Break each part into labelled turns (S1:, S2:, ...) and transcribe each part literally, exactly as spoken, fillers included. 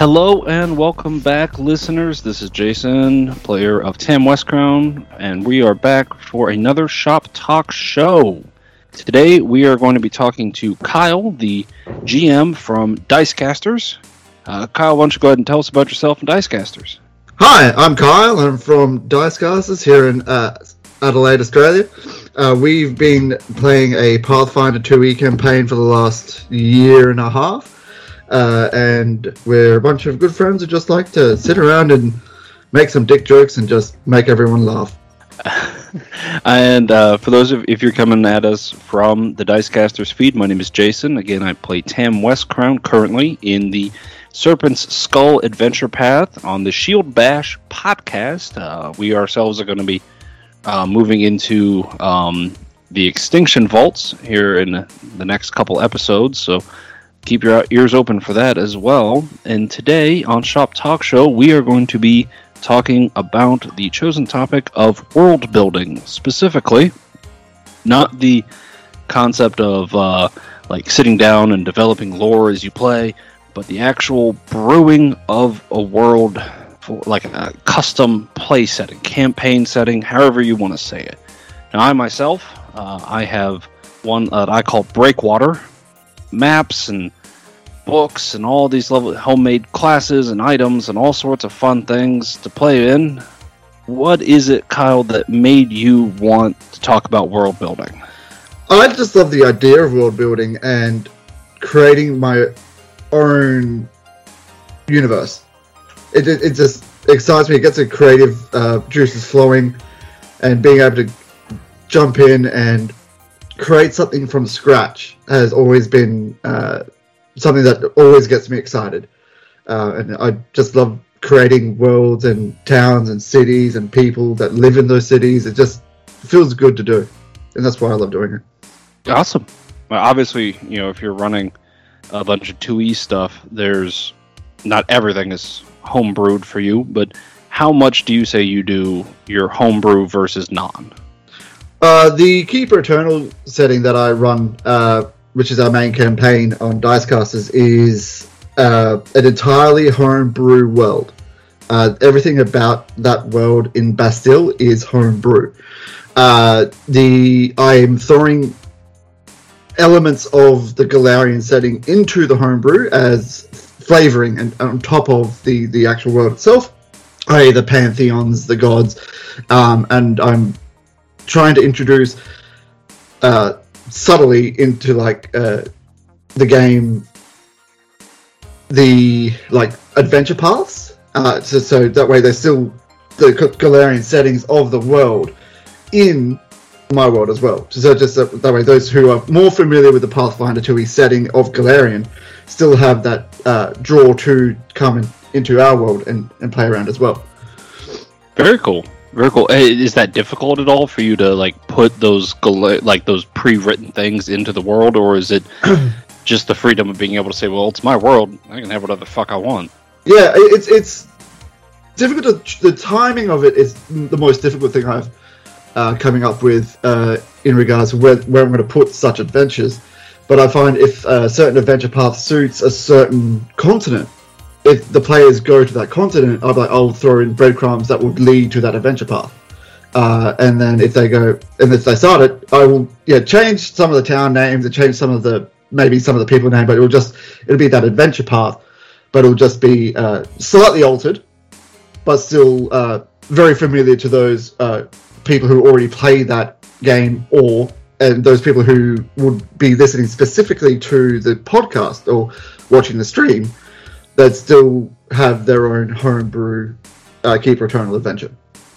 S1: Hello and welcome back, listeners. This is Jason, player of Tam Westcrown, and we are back for another Shop Talk show. Today we are going to be talking to Kyle, the G M from Dicecasters. Uh, Kyle, why don't you go ahead and tell us about yourself and Dicecasters?
S2: Hi, I'm Kyle. I'm from Dicecasters here in uh, Adelaide, Australia. Uh, we've been playing a Pathfinder two E campaign for the last year and a half. Uh, and we're a bunch of good friends who just like to sit around and make some dick jokes and just make everyone laugh.
S1: And uh, for those of if you're coming at us from the Dicecasters feed, my name is Jason. Again, I play Tam Westcrown currently in the Serpent's Skull Adventure Path on the Shield Bash podcast. Uh, we ourselves are going to be uh, moving into um, the Extinction Vaults here in the next couple episodes, so keep your ears open for that as well. And today on Shop Talk Show, we are going to be talking about the chosen topic of world building, specifically not the concept of uh, like sitting down and developing lore as you play, but the actual brewing of a world, for like a custom play setting, campaign setting, however you want to say it. Now, I myself, uh, I have one that I call Breakwater. Maps and books and all these level homemade classes and items and all sorts of fun things to play in. What is it, Kyle, that made you want to talk about world building?
S2: I just love the idea of world building and creating my own universe. It, it, it just excites me. It gets the creative uh, juices flowing, and being able to jump in and create something from scratch has always been uh, something that always gets me excited. Uh, and I just love creating worlds and towns and cities and people that live in those cities. It just feels good to do. And that's why I love doing it.
S1: Awesome. Well, obviously, you know, if you're running a bunch of two E stuff, there's not everything is homebrewed for you, but how much do you say you do your homebrew versus non?
S2: Uh, the Keeper Eternal setting that I run, uh, which is our main campaign on Dicecasters, is uh, an entirely homebrew world. Uh, everything about that world in Bastille is homebrew. Uh, the I am throwing elements of the Golarion setting into the homebrew as flavoring and on top of the, the actual world itself, that is the pantheons, the gods, um, and I'm trying to introduce uh, subtly into like uh, the game the like adventure paths, uh, so, so that way there's still the Golarion settings of the world in my world as well. So just that, that way those who are more familiar with the Pathfinder two E setting of Golarion still have that uh, draw to come in, into our world and, and play around as well.
S1: Very cool. Very cool. Is that difficult at all for you to like put those like those pre-written things into the world, or is it just the freedom of being able to say, "Well, it's my world. I can have whatever the fuck I want"?
S2: Yeah, it's it's difficult. To, the timing of it is the most difficult thing I've uh, coming up with uh, in regards to where where I'm going to put such adventures. But I find if a certain adventure path suits a certain continent, if the players go to that continent, I'll, like, I'll throw in breadcrumbs that would lead to that adventure path. Uh, and then if they go, and if they start it, I will yeah change some of the town names and change some of the, maybe some of the people names, but it will just, it'll be that adventure path, but it'll just be uh, slightly altered, but still uh, very familiar to those uh, people who already play that game, or and those people who would be listening specifically to the podcast or watching the stream, that still have their own homebrew uh, Keeper Eternal adventure.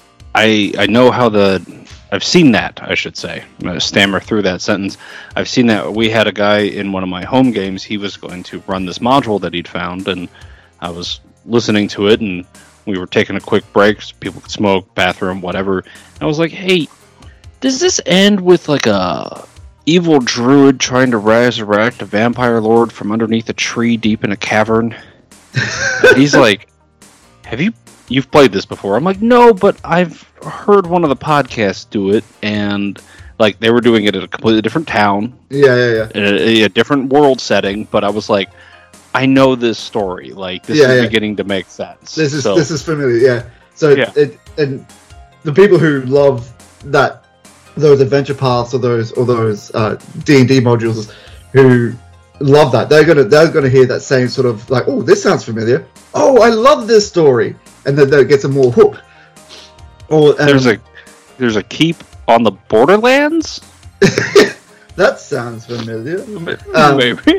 S1: I I know how the I've seen that, I should say. I'm going to stammer through that sentence. I've seen that. We had a guy in one of my home games. He was going to run this module that he'd found, and I was listening to it, and we were taking a quick break so people could smoke, bathroom, whatever. And I was like, hey, does this end with like a evil druid trying to resurrect a vampire lord from underneath a tree deep in a cavern? He's like, have you you've played this before? I'm like, no, but I've heard one of the podcasts do it, and like they were doing it at a completely different town,
S2: yeah yeah yeah
S1: in a, a different world setting. But I was like, I know this story. Like this
S2: Yeah,
S1: is
S2: yeah.
S1: beginning to make sense.
S2: This is
S1: So,
S2: this is familiar, yeah. So
S1: Yeah.
S2: it and the people who love that those adventure paths or those or those uh, D and D modules who love that, they're gonna they're gonna hear that same sort of like, oh, this sounds familiar. Oh, I love this story, and then that gets them more hooked. Or and
S1: there's a there's a keep on the Borderlands.
S2: that sounds familiar. Um,
S1: Maybe.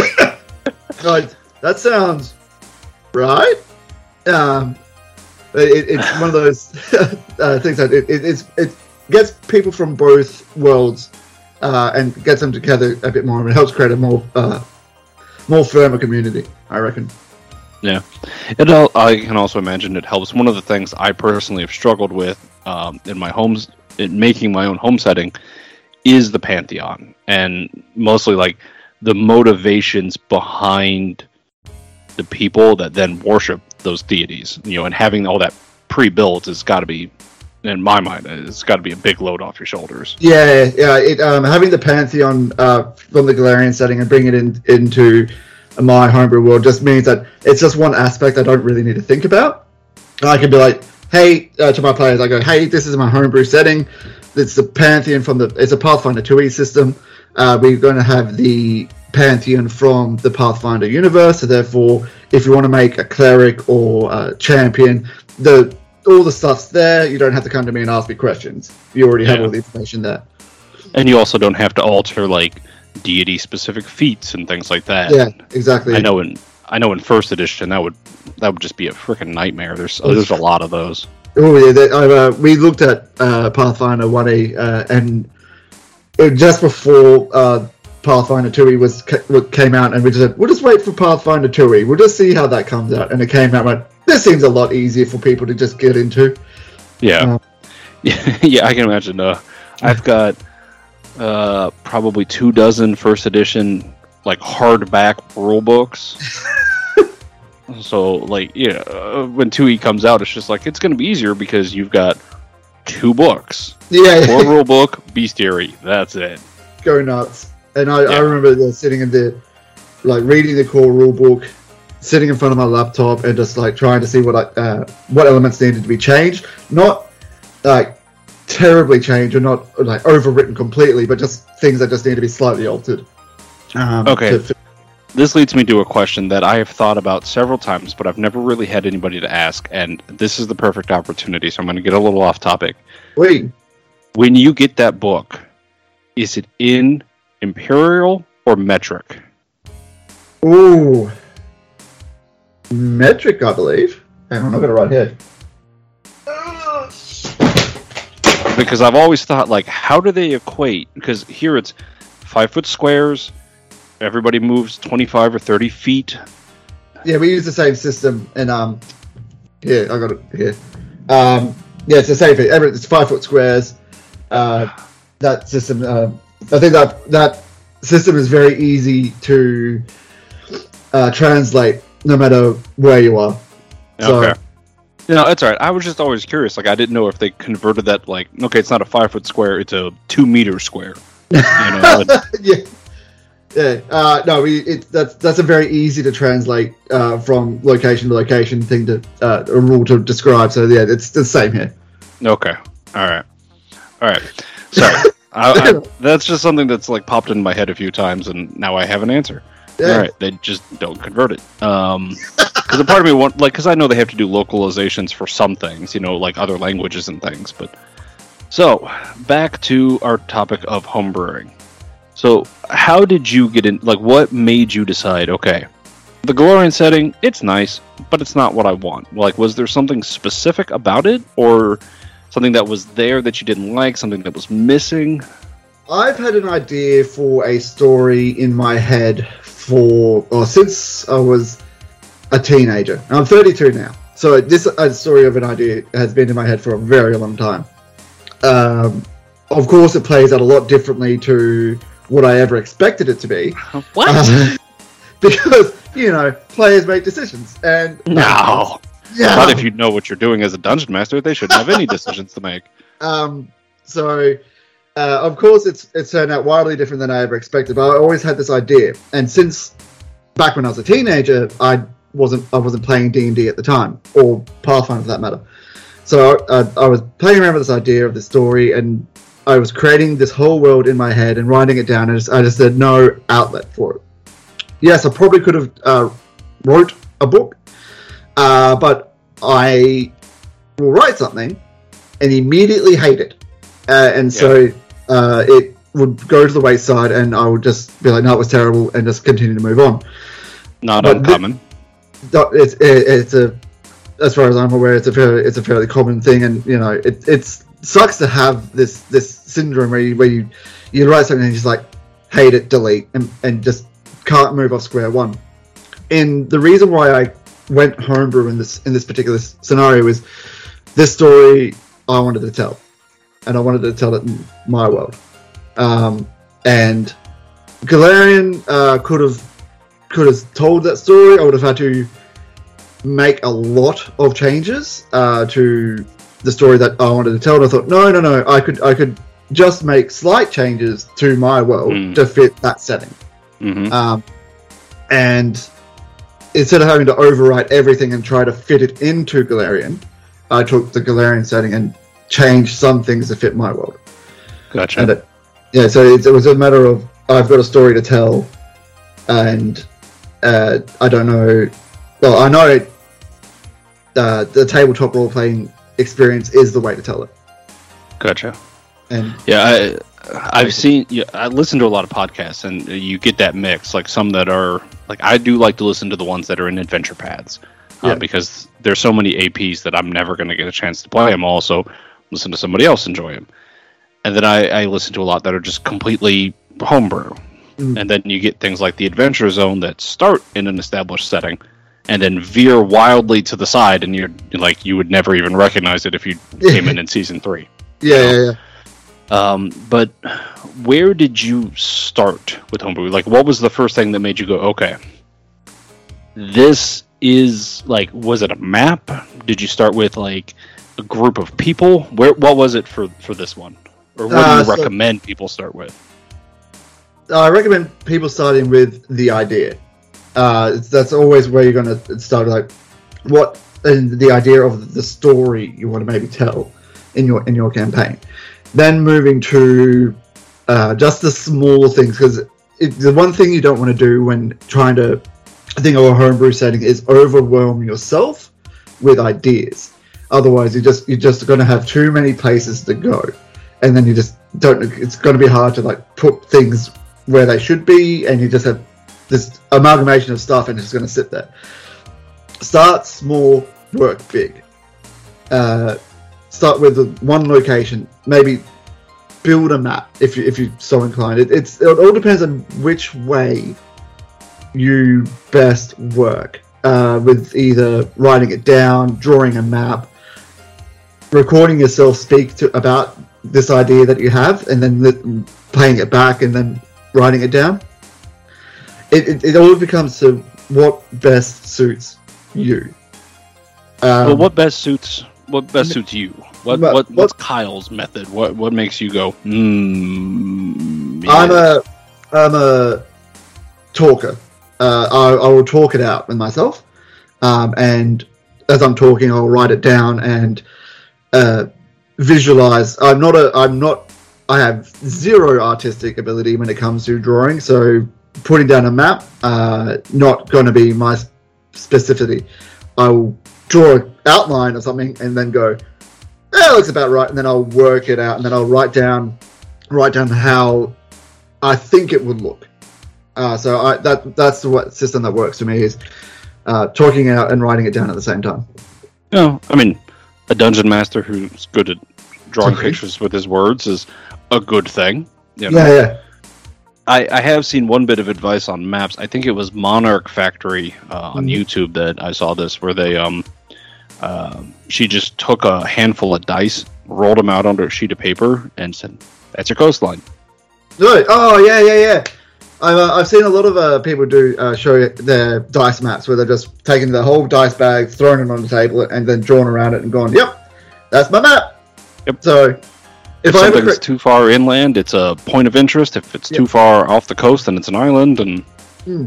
S2: Right, that sounds right. Um, it, it's one of those uh, things that it, it, it's, it gets people from both worlds uh, and gets them together a bit more, and it helps create a more uh, more firmer community, I reckon.
S1: Yeah, it. al- I can also imagine it helps. One of the things I personally have struggled with um, in my homes, in making my own home setting, is the Pantheon, and mostly like the motivations behind the people that then worship those deities. You know, and having all that pre-built has got to be, in my mind, it's got to be a big load off your shoulders.
S2: Yeah, yeah. It, um, having the Pantheon uh, from the Galarian setting and bringing it in, into my homebrew world just means that it's just one aspect I don't really need to think about. I can be like, hey, uh, to my players, I go, hey, this is my homebrew setting. It's the Pantheon from the, it's a Pathfinder two E system. Uh, we're going to have the Pantheon from the Pathfinder universe. So therefore, if you want to make a cleric or a champion, the all the stuff's there. You don't have to come to me and ask me questions. You already have
S1: Yeah.
S2: all the information there.
S1: And you also don't have to alter like deity-specific feats and things like that.
S2: Yeah, exactly.
S1: I know in I know in first edition that would that would just be a freaking nightmare. There's there's a lot of those.
S2: Oh yeah, they, uh, we looked at uh, Pathfinder one E uh, and it, just before uh, Pathfinder two E was ca- came out, and we just said we'll just wait for Pathfinder two E. We'll just see how that comes out, and it came out. Like, this seems a lot easier for people to just get into.
S1: Yeah,
S2: Uh,
S1: yeah, yeah. I can imagine. Uh, I've got uh, probably two dozen first edition like hardback rule books. So like yeah, uh, when two E comes out, it's just like it's going to be easier because you've got two books.
S2: Yeah,
S1: One rule book, bestiary. That's it.
S2: go nuts. And I,
S1: Yeah.
S2: I remember the, sitting in the like reading the core rule book, sitting in front of my laptop, and just like trying to see what I, uh, what elements needed to be changed. Not like terribly changed or not like overwritten completely, but just things that just need to be slightly altered. Um,
S1: Okay.
S2: to fit-
S1: This leads me to a question that I have thought about several times, but I've never really had anybody to ask, and this is the perfect opportunity, so I'm going to get a little off topic.
S2: Wait,
S1: When you get that book, is it in Imperial or Metric?
S2: ooh, metric, I believe. Hang on, I've got it right here.
S1: Because I've always thought, like, how do they equate? Because here it's five-foot squares, everybody moves twenty-five or thirty feet.
S2: Yeah, we use the same system, and um, yeah, I got it here. Um, yeah, it's the same thing. Every, it's five foot squares. Uh, that system, uh, I think that that system is very easy to uh, translate, no matter where you are. So,
S1: Okay. You know, it's all right. I was just always curious. Like, I didn't know if they converted that, like, okay, it's not a five-foot square, it's a two-meter square. You know, and-
S2: yeah, yeah. Uh, no, we it, that's that's a very easy to translate uh, from location to location thing to uh, a rule to describe. So yeah, it's the same here.
S1: Okay. All right. All right. Sorry. I, I, that's just something that's like popped in my head a few times, and now I have an answer.
S2: Yeah.
S1: All right. They just don't convert it. Um, because a part of me want like because I know they have to do localizations for some things, you know, like other languages and things. But so back to our topic of homebrewing. So how did you get in? Like, what made you decide? Okay, the Galarian setting, it's nice, but it's not what I want. Like, was there something specific about it, or something that was there that you didn't like, something that was missing?
S2: I've had an idea for a story in my head for, or since I was a teenager. I'm thirty-two now, so this a story of an idea has been in my head for a very long time. Um, of course, it plays out a lot differently to what I ever expected it to be.
S1: What?
S2: Uh, because, you know, players make decisions. And
S1: No.
S2: yeah.
S1: Not if you know what you're doing as a dungeon master. They shouldn't have any decisions to make.
S2: Um, so, uh, of course, it's it's turned out wildly different than I ever expected. But I always had this idea, and since back when I was a teenager, I wasn't I wasn't playing D and D at the time, or Pathfinder for that matter. So uh, I was playing around with this idea of the story, and I was creating this whole world in my head and writing it down, and just, I just had no outlet for it. Yes, I probably could have uh, wrote a book, uh, but I will write something and immediately hate it. Uh, and yeah. so uh, it would go to the wayside, and I would just be like, no, it was terrible, and just continue to move on.
S1: Not but uncommon.
S2: Th- it's, it, it's a, as far as I'm aware, it's a fairly, it's a fairly common thing, and you know, it it's sucks to have this this syndrome where you where you, you write something and you just like hate it, delete, and, and just can't move off square one. And the reason why I went homebrew in this in this particular scenario is this story I wanted to tell, and I wanted to tell it in my world. Um, and Golarion uh, could have could have told that story. I would have had to make a lot of changes uh, to the story that I wanted to tell. And I thought, no, no, no, I could I could just make slight changes to my world mm. to fit that setting.
S1: Mm-hmm.
S2: Um, and instead of having to overwrite everything and try to fit it into Golarion, I took the Golarion setting and changed some things to fit my world.
S1: Gotcha.
S2: And it, yeah, so it, it was a matter of I've got a story to tell, and uh, I don't know. Well, I know it, uh, the tabletop role playing experience is the way to tell it.
S1: Gotcha.
S2: And
S1: yeah, I. I've seen, yeah, I listen to a lot of podcasts, and you get that mix. Like some that are, like I do like to listen to the ones that are in adventure paths, uh, yeah. because there's so many A Ps that I'm never going to get a chance to play them all. So listen to somebody else enjoy them, and then I, I listen to a lot that are just completely homebrew, mm. and then you get things like the Adventure Zone that start in an established setting, and then veer wildly to the side, and you're like you would never even recognize it if you came in in season three.
S2: Yeah, you know? yeah, yeah.
S1: Um, but where did you start with homebrew? Like, what was the first thing that made you go, okay, this is, like, was it a map? Did you start with, like, a group of people? Where, what was it for, for this one? Or what uh, do you so, recommend people start with?
S2: I recommend people starting with the idea. Uh, that's always where you're going to start, like, what, and the idea of the story you want to maybe tell in your in your campaign. Then moving to uh, just the small things, because the one thing you don't want to do when trying to think of a homebrew setting is overwhelm yourself with ideas. Otherwise, you just you're just going to have too many places to go, and then you just don't. It's going to be hard to like put things where they should be, and you just have this amalgamation of stuff, and it's just going to sit there. Start small, work big. Uh, Start with one location. Maybe build a map if you if you're so inclined. It, it's it all depends on which way you best work. Uh, with either writing it down, drawing a map, recording yourself speak to about this idea that you have, and then li- playing it back, and then writing it down. It it, it all becomes to what best suits you. Um,
S1: well, what best suits. What best suits you? What what, what what's Kyle's method? What what makes you go? Hmm. Yes.
S2: I'm a I'm a talker. Uh, I I will talk it out with myself, um, and as I'm talking, I'll write it down and uh, visualize. I'm not a I'm not. I have zero artistic ability when it comes to drawing. So putting down a map, uh, not going to be my specificity. I will draw an outline of something and then go, that looks about right, and then I'll work it out, and then I'll write down write down how I think it would look. Uh, so I, that that's the what system that works for me is uh, talking out and writing it down at the same time.
S1: No, I mean, a dungeon master who's good at drawing okay. pictures with his words is a good thing. You know?
S2: Yeah, yeah.
S1: I, I have seen one bit of advice on maps. I think it was Monarch Factory uh, on mm-hmm. YouTube that I saw this, where they um uh, she just took a handful of dice, rolled them out onto a sheet of paper, and said, "That's your coastline."
S2: Good. Oh yeah, yeah, yeah. I've uh, I've seen a lot of uh, people do uh, show their dice maps where they're just taking the whole dice bag, throwing it on the table, and then drawing around it and going, "Yep, that's my map."
S1: Yep.
S2: So.
S1: If, if something's cre- too far inland, it's a point of interest. If it's yep. too far off the coast, then it's an island. And
S2: mm.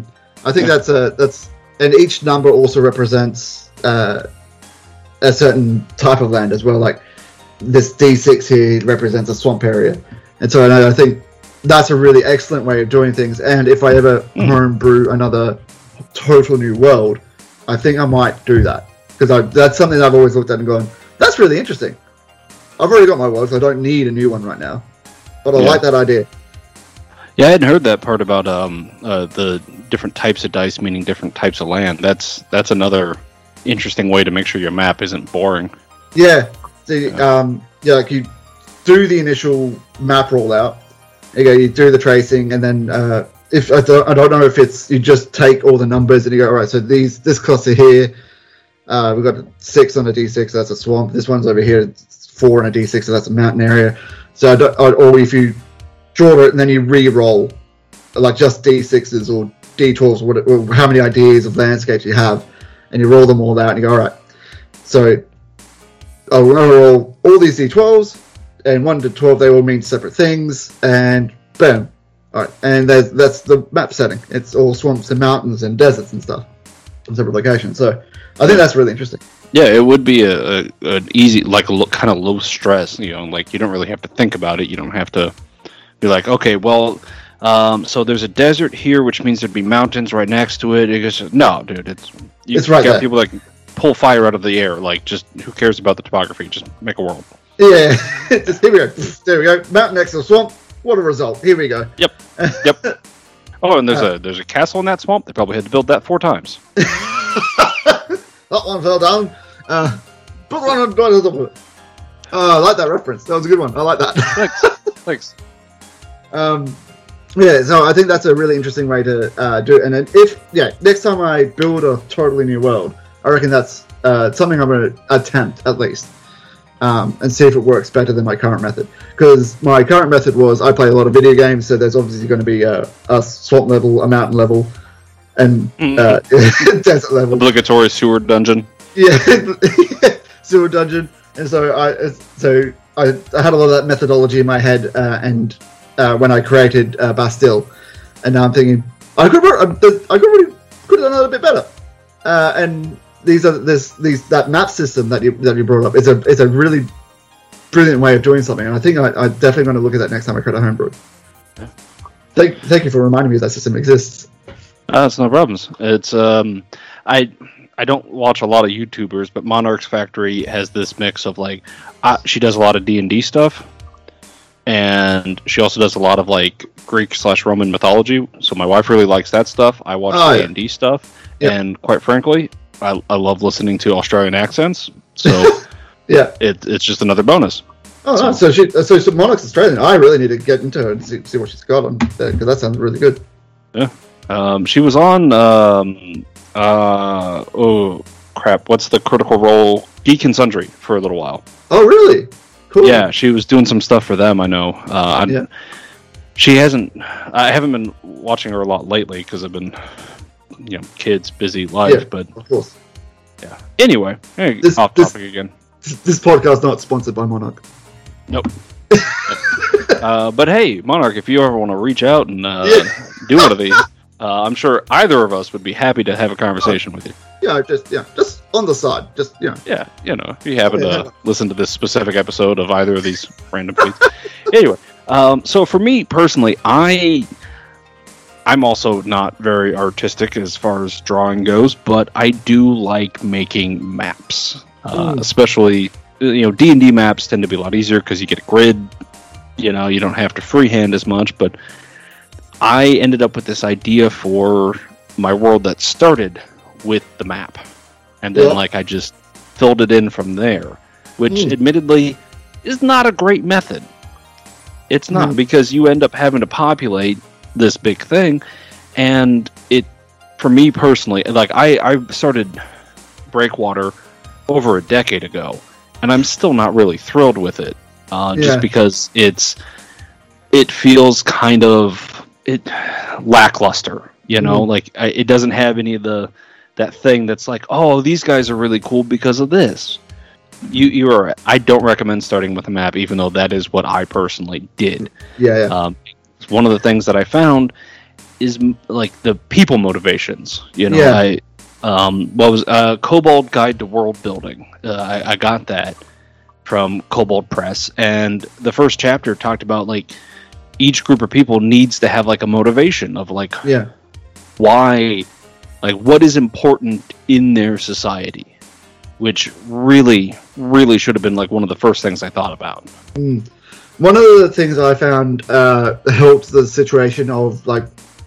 S2: I think that's a that's and each number also represents uh, a certain type of land as well. Like this D six here represents a swamp area, and so I, I think that's a really excellent way of doing things. And if I ever mm. homebrew another total new world, I think I might do that because that's something I've always looked at and gone, that's really interesting. I've already got my world, so I don't need a new one right now. But I yeah. like that idea.
S1: Yeah, I hadn't heard that part about um, uh, the different types of dice meaning different types of land. That's that's another interesting way to make sure your map isn't boring.
S2: Yeah, See, yeah. Um, yeah, like you do the initial map rollout. You go, you do the tracing, and then uh, if I don't, I don't know if it's you just take all the numbers and you go, all right, so these this cluster here, uh, we've got six on a D six, that's a swamp. This one's over here, it's four on a D six, so that's a mountain area. So I don't, or if you draw it and then you re-roll like just D sixes or D twelves or, whatever, or how many ideas of landscapes you have, and you roll them all out and you go, all right, so I'm going to roll all these D twelves, and one to twelve, they all mean separate things, and boom. All right, and there's, that's the map setting. It's all swamps and mountains and deserts and stuff in separate locations. So I think that's really interesting.
S1: Yeah, it would be a, a an easy, like a lo- kind of low stress, you know, like you don't really have to think about it. You don't have to be like, okay, well, um, so there's a desert here, which means there'd be mountains right next to it. It goes, no, dude, it's you
S2: it's right
S1: got
S2: there.
S1: People that can pull fire out of the air. Like, just who cares about the topography? Just make a world.
S2: Yeah, just, here we go. There we go. Mountain next to a swamp. What a result. Here we go.
S1: Yep. Yep. Oh, and there's uh, a there's a castle in that swamp. They probably had to build that four times.
S2: That one fell down. Uh, put one on top of it. Oh, I like that reference. That was a good one. I like that.
S1: Thanks. Thanks.
S2: Um, yeah, so I think that's a really interesting way to uh, do it. And then if, yeah, next time I build a totally new world, I reckon that's uh, something I'm going to attempt, at least, um, and see if it works better than my current method. Because my current method was I play a lot of video games, so there's obviously going to be a, a swamp level, a mountain level, and uh, desert level.
S1: Obligatory sewer dungeon.
S2: Yeah, sewer dungeon. And so I so I, I had a lot of that methodology in my head, uh, and uh, when I created uh, Bastille, and now I'm thinking I could I could really could have done it a bit better. Uh, and these are this these that map system that you that you brought up is a it's a really brilliant way of doing something, and I think I, I'm definitely going to look at that next time I create a homebrew. Yeah. Thank thank you for reminding me that system exists.
S1: Uh, it's no problems. It's um I. I don't watch a lot of YouTubers, but Monarch's Factory has this mix of like, uh, she does a lot of D and D stuff, and she also does a lot of like Greek slash Roman mythology. So my wife really likes that stuff. I watch oh, D and D yeah. stuff, yep. and quite frankly, I, I love listening to Australian accents. So
S2: yeah,
S1: it, it's just another bonus.
S2: Oh, so, no, so she so, so Monarch's Australian. I really need to get into her and see, see what she's got on there, because that sounds really good.
S1: Yeah, um, she was on. Um, Uh oh crap! What's the Critical Role? Geek and Sundry for a little while.
S2: Oh really? Cool.
S1: Yeah, she was doing some stuff for them. I know. Uh, yeah. She hasn't. I haven't been watching her a lot lately because I've been, you know, kids, busy life.
S2: Yeah,
S1: but
S2: of course.
S1: Yeah. Anyway, hey,
S2: this,
S1: off
S2: this,
S1: topic again.
S2: This podcast not sponsored by Monarch.
S1: Nope. uh, but hey, Monarch, if you ever want to reach out and uh, yeah. do one of these. Uh, I'm sure either of us would be happy to have a conversation with you.
S2: Yeah, just yeah, just on the side, just you know.
S1: Yeah, you know, if you happen
S2: yeah.
S1: to listen to this specific episode of either of these random tweets. Anyway, um, so for me personally, I I'm also not very artistic as far as drawing goes, but I do like making maps, uh, especially you know D and D maps tend to be a lot easier because you get a grid. You know, you don't have to freehand as much, but I ended up with this idea for my world that started with the map. And then, yeah. like, I just filled it in from there. Which, mm. admittedly, is not a great method. It's not, mm. because you end up having to populate this big thing. And it, for me personally, like, I, I started Breakwater over a decade ago. And I'm still not really thrilled with it. Uh, yeah. Just because it's, it feels kind of... it lackluster, you know, mm-hmm. like I, it doesn't have any of the that thing that's like, oh, these guys are really cool because of this. You you are. I don't recommend starting with a map, even though that is what I personally did.
S2: Yeah, yeah.
S1: Um, it's one of the things that I found is like the people motivations. You know,
S2: Yeah.
S1: I um, what was uh, Kobold Guide to World Building. Uh, I, I got that from Kobold Press, and the first chapter talked about like each group of people needs to have like a motivation of like
S2: Yeah.
S1: why, like what is important in their society, which really, really should have been like one of the first things I thought about.
S2: Mm. One of the things I found uh, helped the situation of like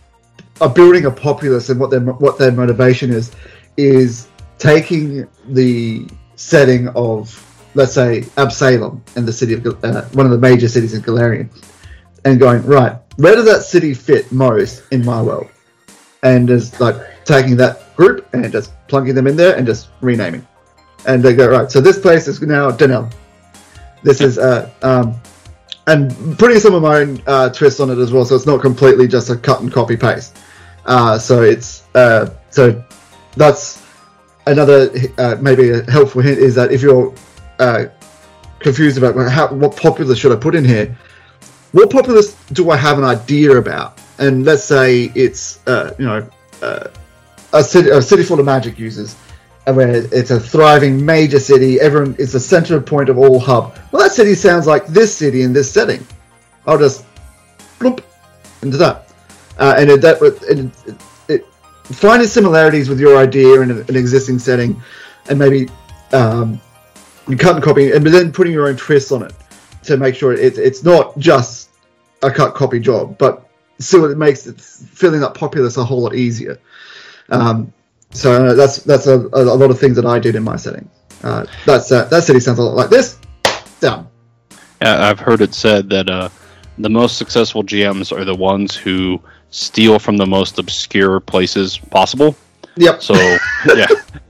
S2: a building a populace and what their what their motivation is is taking the setting of, let's say, Absalom in the city of uh, one of the major cities in Galarian, and going, right, where does that city fit most in my world? And just like taking that group and just plunking them in there and just renaming. And they go, right, so this place is now Denel. This is, uh, um, and putting some of my own uh, twists on it as well, so it's not completely just a cut and copy paste. Uh, so it's, uh, so that's another, uh, maybe a helpful hint is that if you're uh, confused about how, what populace should I put in here, what populace do I have an idea about? And let's say it's, uh, you know, uh, a city, a city full of magic users, where it's a thriving major city. Everyone is the center point of all hub. Well, that city sounds like this city in this setting. I'll just bloop into that, uh, and it, that it, it, it, finding similarities with your idea in an, an existing setting, and maybe um, you cut and copy, and then putting your own twists on it to make sure it, it's not just a cut copy job, but still it makes it, filling that populace a whole lot easier. Um, so uh, that's that's a, a lot of things that I did in my setting. Uh, that's uh, that city sounds a lot like this. Done.
S1: Yeah, I've heard it said that uh, the most successful G Ms are the ones who steal from the most obscure places possible.
S2: Yep.
S1: So yeah.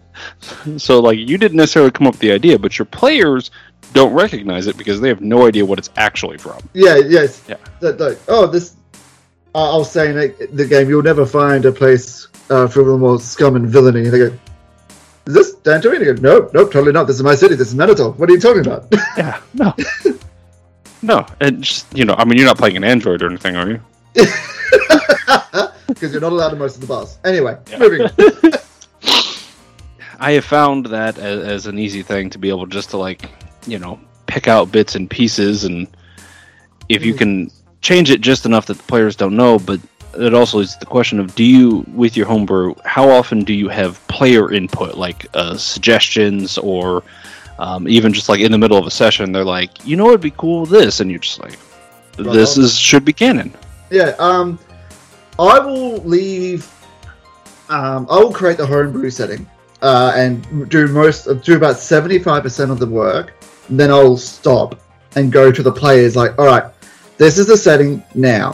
S1: So like you didn't necessarily come up with the idea, but your players don't recognize it because they have no idea what it's actually from.
S2: Yeah. Yes.
S1: Yeah.
S2: That, that, oh, this. Uh, I was saying that the game, you'll never find a place uh, filled with more scum and villainy. And they go, "Is this Dantooine?" And they go, "Nope, nope, totally not. This is my city. This is Manitou. What are you talking about?"
S1: Yeah. No. No, and just, you know, I mean, you're not playing an android or anything, are you?
S2: Because you're not allowed to most of the bars. Anyway,
S1: Yeah.
S2: moving on.
S1: I have found that as, as an easy thing to be able just to, like, you know, pick out bits and pieces, and if you can change it just enough that the players don't know, but it also is the question of, do you, with your homebrew, how often do you have player input, like uh, suggestions, or um, even just like in the middle of a session, they're like, you know, it'd be cool with this, and you're just like, this is should be canon.
S2: Yeah, um, I will leave. Um, I will create the homebrew setting uh, and do most, do about seventy-five percent of the work. Then I'll stop and go to the players. Like, all right, this is the setting now.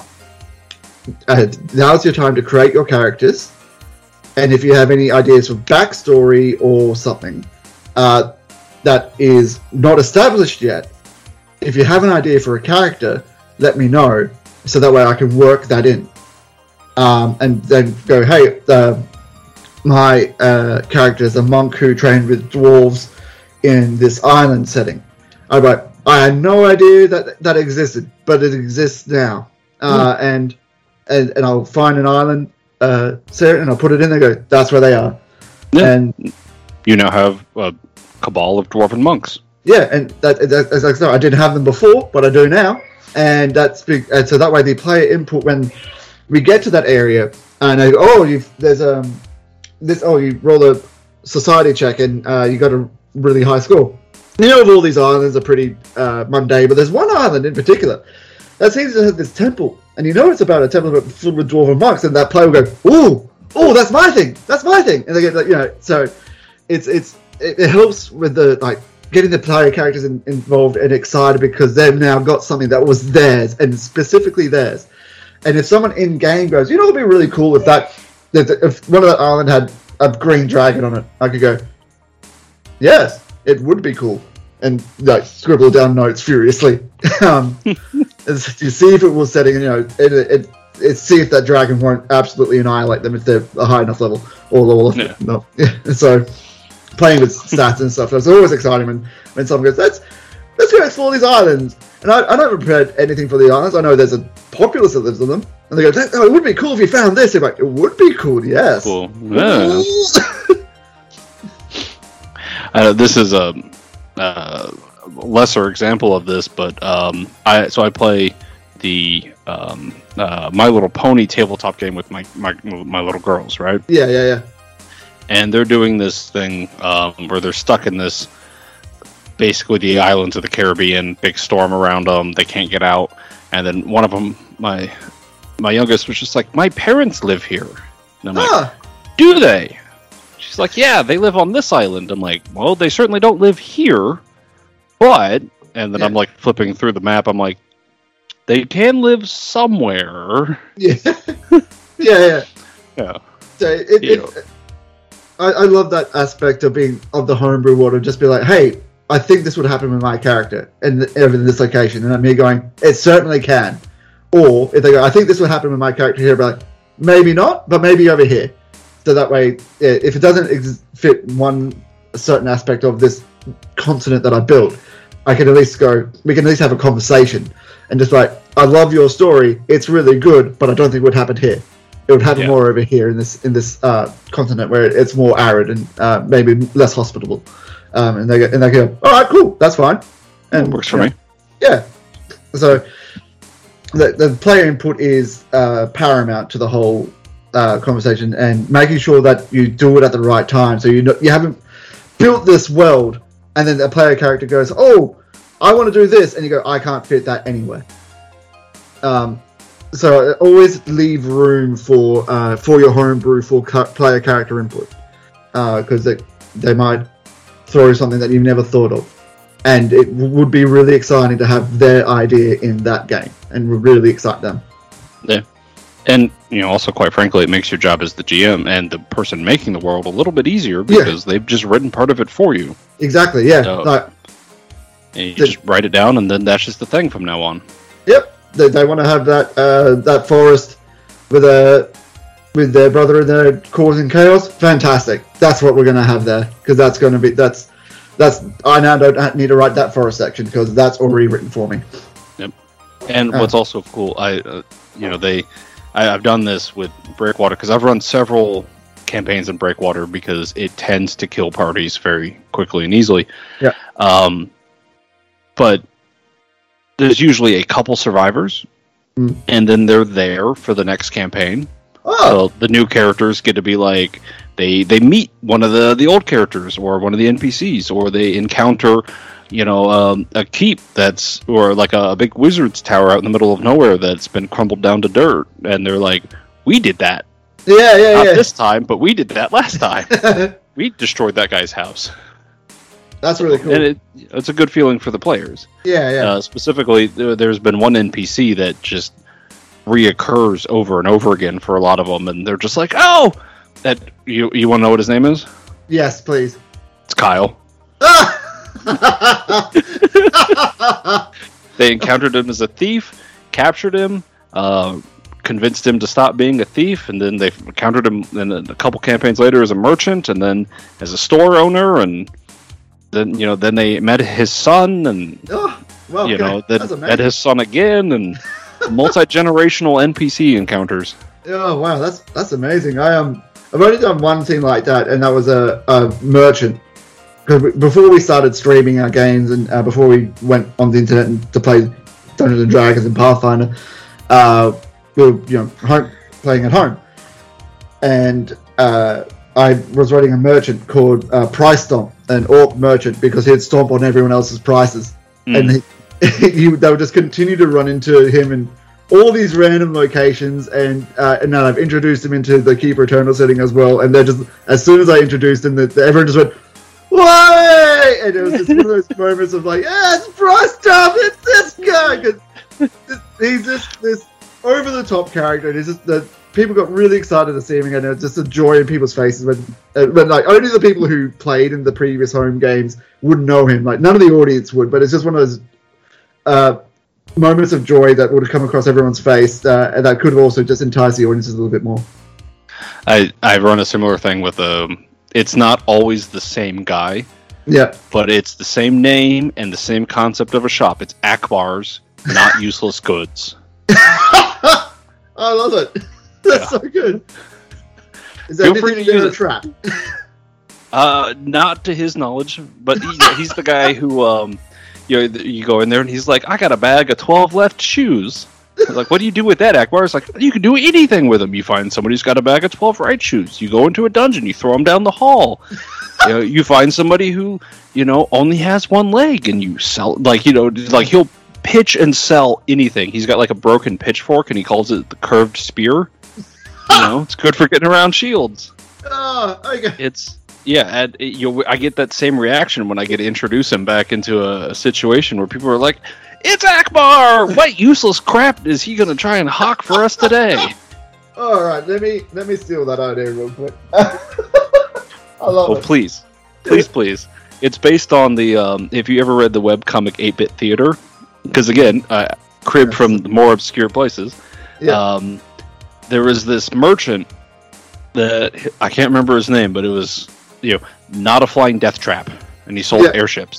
S2: Uh, now's your time to create your characters, and if you have any ideas for backstory or something uh, that is not established yet, if you have an idea for a character, let me know, so that way I can work that in. Um, and then go, hey, uh, my uh, character is a monk who trained with dwarves in this island setting. I'm like, I had no idea that that existed, but it exists now. Uh, mm. and, and and I'll find an island uh, set and I'll put it in there and go, that's where they are.
S1: Yeah.
S2: And
S1: you now have a cabal of dwarven monks.
S2: Yeah, and that, that, that's like, so I didn't have them before, but I do now. And that's big, and so that way the player input, when we get to that area and I go, oh, you've, there's um this oh you roll a society check and uh, you got a really high score. You know, all these islands are pretty uh, mundane, but there's one island in particular that seems to have this temple, and you know it's about a temple filled with dwarven monks, and that player will go, ooh, oh, that's my thing, that's my thing, and they get like, you know, so it's it's it, it helps with the like getting the player characters in, involved and excited because they've now got something that was theirs and specifically theirs. And if someone in game goes, you know, it'd be really cool if that, if one of that island had a green dragon on it, I could go, yes, it would be cool, and like scribble down notes furiously. um, you see if it was setting, you know, it, it, it see if that dragon won't absolutely annihilate them if they're a high enough level, or low enough.
S1: Yeah.
S2: No. Yeah. So playing with stats and stuff, it's always exciting when, when someone goes, let's let's go explore these islands. And And I, I don't prepared anything for the islands. I know there's a populace that lives on them. And they go, that, oh, it would be cool if you found this. They're like, it would be cool, yes.
S1: Cool. Yeah. uh, this is a, a lesser example of this, but um, I so I play the um, uh, My Little Pony tabletop game with my, my my little girls, right?
S2: Yeah, yeah, yeah.
S1: And they're doing this thing um, where they're stuck in this, basically the islands of the Caribbean, big storm around them, they can't get out. And then one of them, my my youngest, was just like, my parents live here. And I'm
S2: Ah.
S1: like, do they? She's like, yeah, they live on this island. I'm like, well, they certainly don't live here, but... And then
S2: Yeah.
S1: I'm like flipping through the map, I'm like, they can live somewhere.
S2: Yeah. yeah, yeah.
S1: Yeah.
S2: So it,
S1: Yeah.
S2: it, I, I love that aspect of being of the homebrew world, of just be like, hey, I think this would happen with my character in, the, in this location, and I'm me going, it certainly can. Or if they go, I think this would happen with my character here, but like, maybe not, but maybe over here. So that way, yeah, if it doesn't ex- fit one certain aspect of this continent that I built, I can at least go, we can at least have a conversation and just like, I love your story, it's really good, but I don't think it would happen here. It would happen
S1: Yeah.
S2: more over here in this in this uh, continent where it's more arid and uh, maybe less hospitable. Um, and they go, and they go, all right, cool, that's fine. And
S1: It works for
S2: yeah,
S1: me.
S2: Yeah. So the the player input is uh, paramount to the whole uh, conversation, and making sure that you do it at the right time. So you know, you haven't built this world, and then the player character goes, "Oh, I want to do this," and you go, "I can't fit that anywhere." Um, so always leave room for uh, for your homebrew for ca- player character input, because uh, they they might throw something that you've never thought of. And it would be really exciting to have their idea in that game, and would really excite them.
S1: Yeah. And, you know, also, quite frankly, it makes your job as the G M and the person making the world a little bit easier because they've just written part of it for you.
S2: Exactly, yeah.
S1: So-
S2: like,
S1: And you
S2: The-
S1: just write it down, and then that's just the thing from now on.
S2: yep, they, they want to have that uh, that forest with a with their brother in there causing chaos. Fantastic. That's what we're going to have there, because that's going to be that's that's I now don't need to write that forest section because that's already written for me.
S1: And
S2: Oh.
S1: what's also cool, I, uh, you know, they, I, I've done this with Breakwater because I've run several campaigns in Breakwater because it tends to kill parties very quickly and easily.
S2: Yeah.
S1: Um, but there's usually a couple survivors,
S2: Mm.
S1: and then they're there for the next campaign.
S2: Oh,
S1: So the new characters get to be like, they they meet one of the the old characters or one of the N P Cs, or they encounter, you know, um, a keep that's, or like a, a big wizard's tower out in the middle of nowhere that's been crumbled down to dirt, and they're like, we did that,
S2: yeah, yeah,
S1: not
S2: yeah.
S1: this time, but we did that last time. We destroyed that guy's house,
S2: That's really cool.
S1: and it, it's a good feeling for the players.
S2: yeah, yeah.
S1: Uh, specifically, there, there's been one N P C that just reoccurs over and over again for a lot of them, and they're just like, oh, that you you want to know what his name is?
S2: Yes, please.
S1: It's Kyle. They encountered him as a thief, captured him, uh, convinced him to stop being a thief, and then they encountered him then a couple campaigns later as a merchant, and then as a store owner, and then you know then they met his son, and
S2: Oh, well,
S1: you
S2: okay.
S1: know
S2: That's
S1: then
S2: amazing.
S1: met his son again, and multi-generational N P C encounters.
S2: Oh wow, that's that's amazing. I um, I've only done one thing like that, and that was a, a merchant. Because before we started streaming our games, and uh, before we went on the internet and to play Dungeons and Dragons and Pathfinder, uh, we were you know home, playing at home, and uh, I was running a merchant called uh, Price Stomp, an orc merchant, because he'd stomp on everyone else's prices,
S1: Mm.
S2: and he, he they would just continue to run into him in all these random locations, and uh, and then I've introduced him into the Keeper Eternal setting as well, and they're just as soon as I introduced him, that everyone just went, "Why?" And it was just one of those moments of like, "Yeah, it's Price Stomp, it's this guy," because he's just this over the top character, and it's just the people got really excited to see him again. And it's just a joy in people's faces when, uh, when like only the people who played in the previous home games would know him. Like none of the audience would, but it's just one of those uh, moments of joy that would have come across everyone's face, uh, and that could have also just enticed the audiences a little bit more.
S1: I I run a similar thing with um. It's not always the same guy,
S2: Yeah.
S1: But it's the same name and the same concept of a shop. It's Akbar's, not useless goods.
S2: I love it. That's yeah. so good. Is that anything in a trap?
S1: Uh, not to his knowledge, but he, he's the guy who, um, you know, you go in there and he's like, I got a bag of twelve left shoes. Like, what do you do with that, Akbar? It's like, you can do anything with them. You find somebody who's got a bag of twelve right shoes. You go into a dungeon, you throw them down the hall. You know, you find somebody who, you know, only has one leg, and you sell, like, you know, like he'll pitch and sell anything. He's got like a broken pitchfork, and he calls it the curved spear. You know, it's good for getting around shields.
S2: Oh, okay.
S1: It's yeah, and it, you I get that same reaction when I get to introduce him back into a, a situation where people are like, "It's Akbar! What useless crap is he going to try and hawk for us today?"
S2: All right, let me let me steal that idea real quick. I love
S1: oh,
S2: it.
S1: please, please, please! It's based on the um, if you ever read the webcomic eight bit Theater, because again, I cribbed yes. from the more obscure places.
S2: Yeah.
S1: Um, there was this merchant that I can't remember his name, but it was, you know, not a flying death trap, and he sold yeah. airships.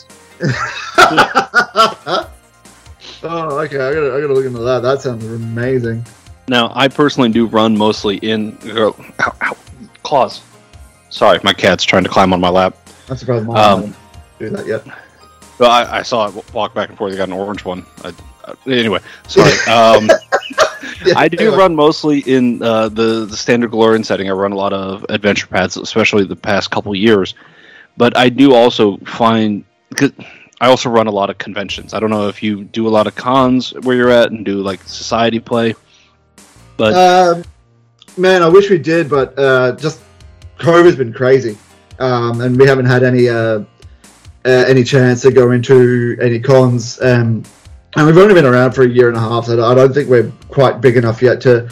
S2: Oh, okay. I gotta, I gotta look into that. That sounds amazing.
S1: Now, I personally do run mostly in ow, ow, claws. Sorry, my cat's trying to climb on my lap.
S2: I'm surprised mine
S1: um,
S2: didn't do that yet.
S1: Well, I, I saw it walk back and forth. They got an orange one. I, uh, anyway, sorry. Um, yeah, I do anyway. run mostly in uh, the, the standard Golarion setting. I run a lot of adventure paths, especially the past couple years. But I do also find... Cause I also run a lot of conventions. I don't know if you do a lot of cons where you're at and do, like, society play. But
S2: um, man, I wish we did, but uh, just COVID's been crazy. Um, and we haven't had any... Uh, Uh, any chance to go into any cons, um, and we've only been around for a year and a half, so I don't think we're quite big enough yet to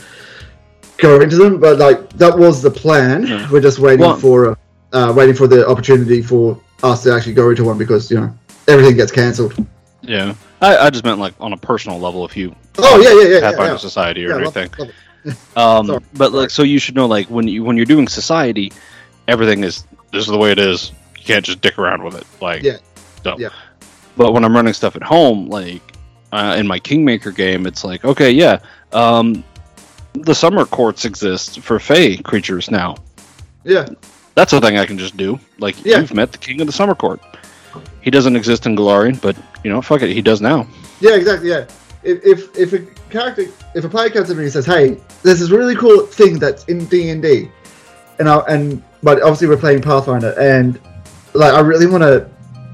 S2: go into them. But like that was the plan. Yeah. We're just waiting well, for uh, waiting for the opportunity for us to actually go into one because you know everything gets cancelled.
S1: Yeah, I, I just meant like on a personal level, if you
S2: oh yeah yeah yeah
S1: Pathfinder
S2: yeah, yeah.
S1: Society or
S2: yeah,
S1: anything.
S2: Love it,
S1: love it. um, but like so you should know like when you when you're doing Society, everything is this is the way it is. You can't just dick around with it, like
S2: yeah,
S1: no.
S2: yeah.
S1: But when I'm running stuff at home, like uh, in my Kingmaker game, it's like okay, yeah, um, the summer courts exist for Fey creatures now.
S2: Yeah,
S1: that's a thing I can just do. Like
S2: yeah.
S1: you've met the King of the Summer Court. He doesn't exist in Golarion, but you know, fuck it, he does now.
S2: Yeah, exactly. Yeah, if if, if a character, if a player comes to me and says, "Hey, there's this really cool thing that's in D and D," and I and but obviously we're playing Pathfinder and like I really want to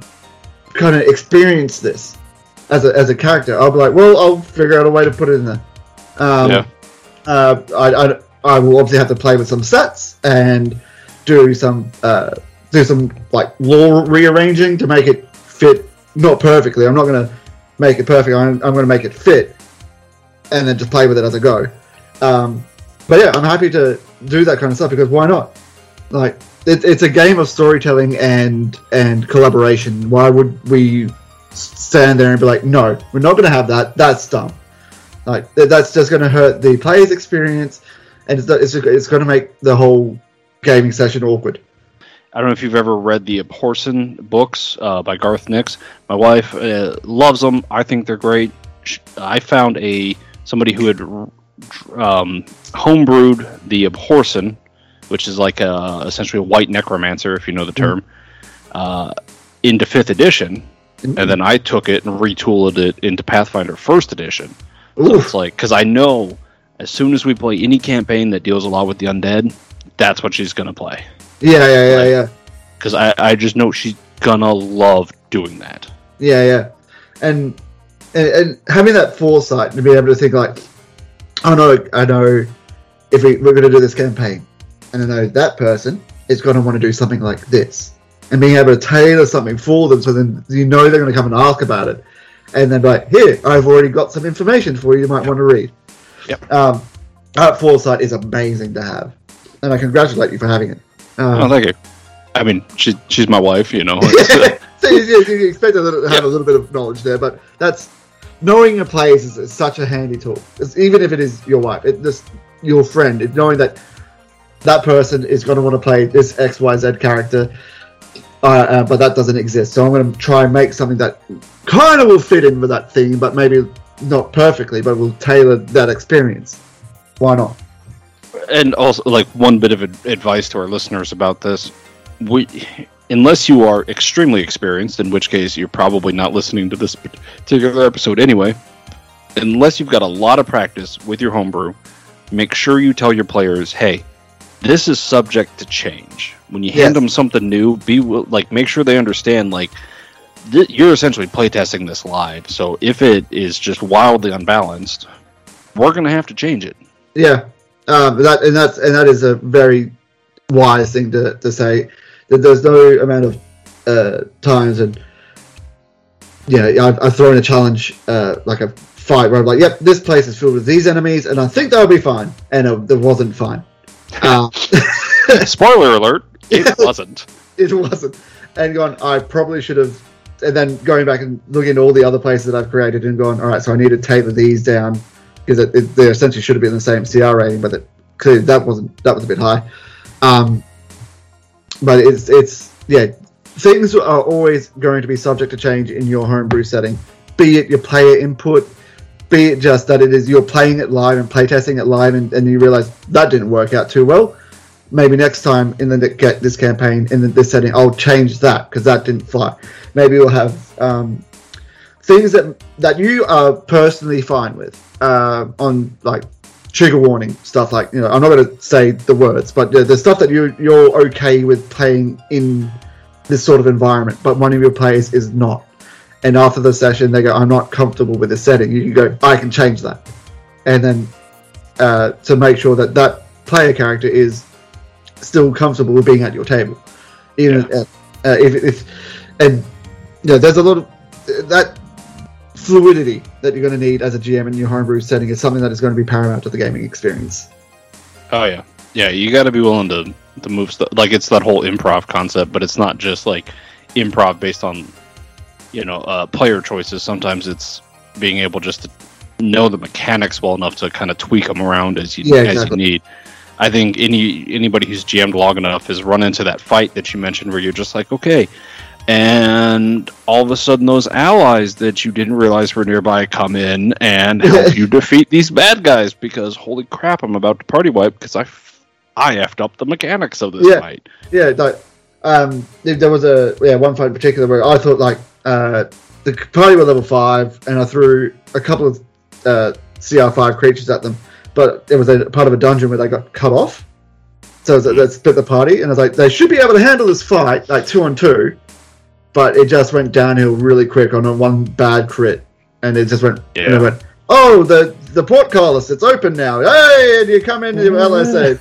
S2: kind of experience this as a as a character. I'll be like, well, I'll figure out a way to put it in there. Um,
S1: yeah.
S2: Uh, I, I I will obviously have to play with some sets and do some uh, do some like lore rearranging to make it fit. Not perfectly. I'm not going to make it perfect. I'm, I'm going to make it fit, and then just play with it as I go. Um, but yeah, I'm happy to do that kind of stuff because why not? Like. It, it's a game of storytelling and and collaboration. Why would we stand there and be like, no, we're not going to have that. That's dumb. Like that's just going to hurt the player's experience, and it's it's, it's going to make the whole gaming session awkward.
S1: I don't know if you've ever read the Abhorsen books uh, by Garth Nix. My wife uh, loves them. I think they're great. I found a somebody who had um, homebrewed the Abhorsen, which is like a, essentially a white necromancer, if you know the term, mm-hmm. uh, into fifth edition, mm-hmm. and then I took it and retooled it into Pathfinder first edition. So it's like, because I know as soon as we play any campaign that deals a lot with the undead, that's what she's going to play.
S2: Yeah, yeah, yeah, like, yeah.
S1: Because I, I just know she's going to love doing that.
S2: Yeah, yeah. And, and and having that foresight to be able to think like, oh no, I know if we, we're going to do this campaign, and I know that person is going to want to do something like this. And being able to tailor something for them so then you know they're going to come and ask about it. And then be like, here, I've already got some information for you you might yep. want to read.
S1: Yep.
S2: Um, that foresight is amazing to have. And I congratulate you for having it. Um,
S1: oh, thank you. I mean, she, she's my wife, you know.
S2: so you, you, you expect to have yep. a little bit of knowledge there, but that's... Knowing a place is, is such a handy tool. It's, even if it is your wife, it just your friend, it, knowing that that person is going to want to play this X Y Z character, uh, uh, but that doesn't exist. So I'm going to try and make something that kind of will fit in with that theme, but maybe not perfectly, but will tailor that experience. Why not?
S1: And also, like, one bit of advice to our listeners about this: we, unless you are extremely experienced, in which case you're probably not listening to this particular episode anyway. Unless you've got a lot of practice with your homebrew, make sure you tell your players, "Hey, this is subject to change." When you hand yes. them something new, be like, make sure they understand, like, th- you're essentially playtesting this live. So if it is just wildly unbalanced, we're going to have to change it.
S2: Yeah, um, that and that's and that is a very wise thing to, to say. That there's no amount of uh, times, and yeah, I've, I've thrown a challenge uh, like a fight where I'm like, "Yep, this place is filled with these enemies, and I think that'll be fine," and it, it wasn't fine. Uh,
S1: Spoiler alert. It wasn't.
S2: It wasn't. And going, I probably should have... And then going back and looking at all the other places that I've created and going, all right, so I need to tailor these down because it, it, they essentially should have been the same C R rating, but it, clearly that wasn't that was a bit high. Um, but it's it's yeah, things are always going to be subject to change in your homebrew setting, be it your player input, be it just that it is you're playing it live and playtesting it live, and, and you realize that didn't work out too well. Maybe next time in the get this campaign in the, this setting, I'll change that because that didn't fly. Maybe we'll have um, things that that you are personally fine with uh, on like trigger warning stuff. Like, you know, I'm not going to say the words, but the, the stuff that you you're okay with playing in this sort of environment, but one of your players is not. And after the session, they go, "I'm not comfortable with this setting." You can go, "I can change that," and then uh, to make sure that that player character is still comfortable with being at your table, even yeah. uh, uh, if, if and you know, there's a lot of uh, that fluidity that you're going to need as a G M in your homebrew setting is something that is going to be paramount to the gaming experience.
S1: Oh yeah, yeah. You got to be willing to to move stuff. Like, it's that whole improv concept, but it's not just like improv based on, you know, uh, player choices. Sometimes it's being able just to know the mechanics well enough to kind of tweak them around as you
S2: yeah,
S1: as
S2: exactly.
S1: you need. I think any anybody who's G M'd long enough has run into that fight that you mentioned where you're just like, okay, and all of a sudden those allies that you didn't realize were nearby come in and help you defeat these bad guys because, holy crap, I'm about to party wipe because I, I effed up the mechanics of this
S2: yeah.
S1: fight.
S2: Yeah, like, um, there was a yeah one fight in particular where I thought, like, uh, the party were level five and I threw a couple of uh, C R five creatures at them. But it was a part of a dungeon where they got cut off. So that split the party. And I was like, they should be able to handle this fight, like two on two. But it just went downhill really quick on a one bad crit. And it just went, yeah. and it went, oh, the, the portcullis, it's open now. Hey, and you come into L S A.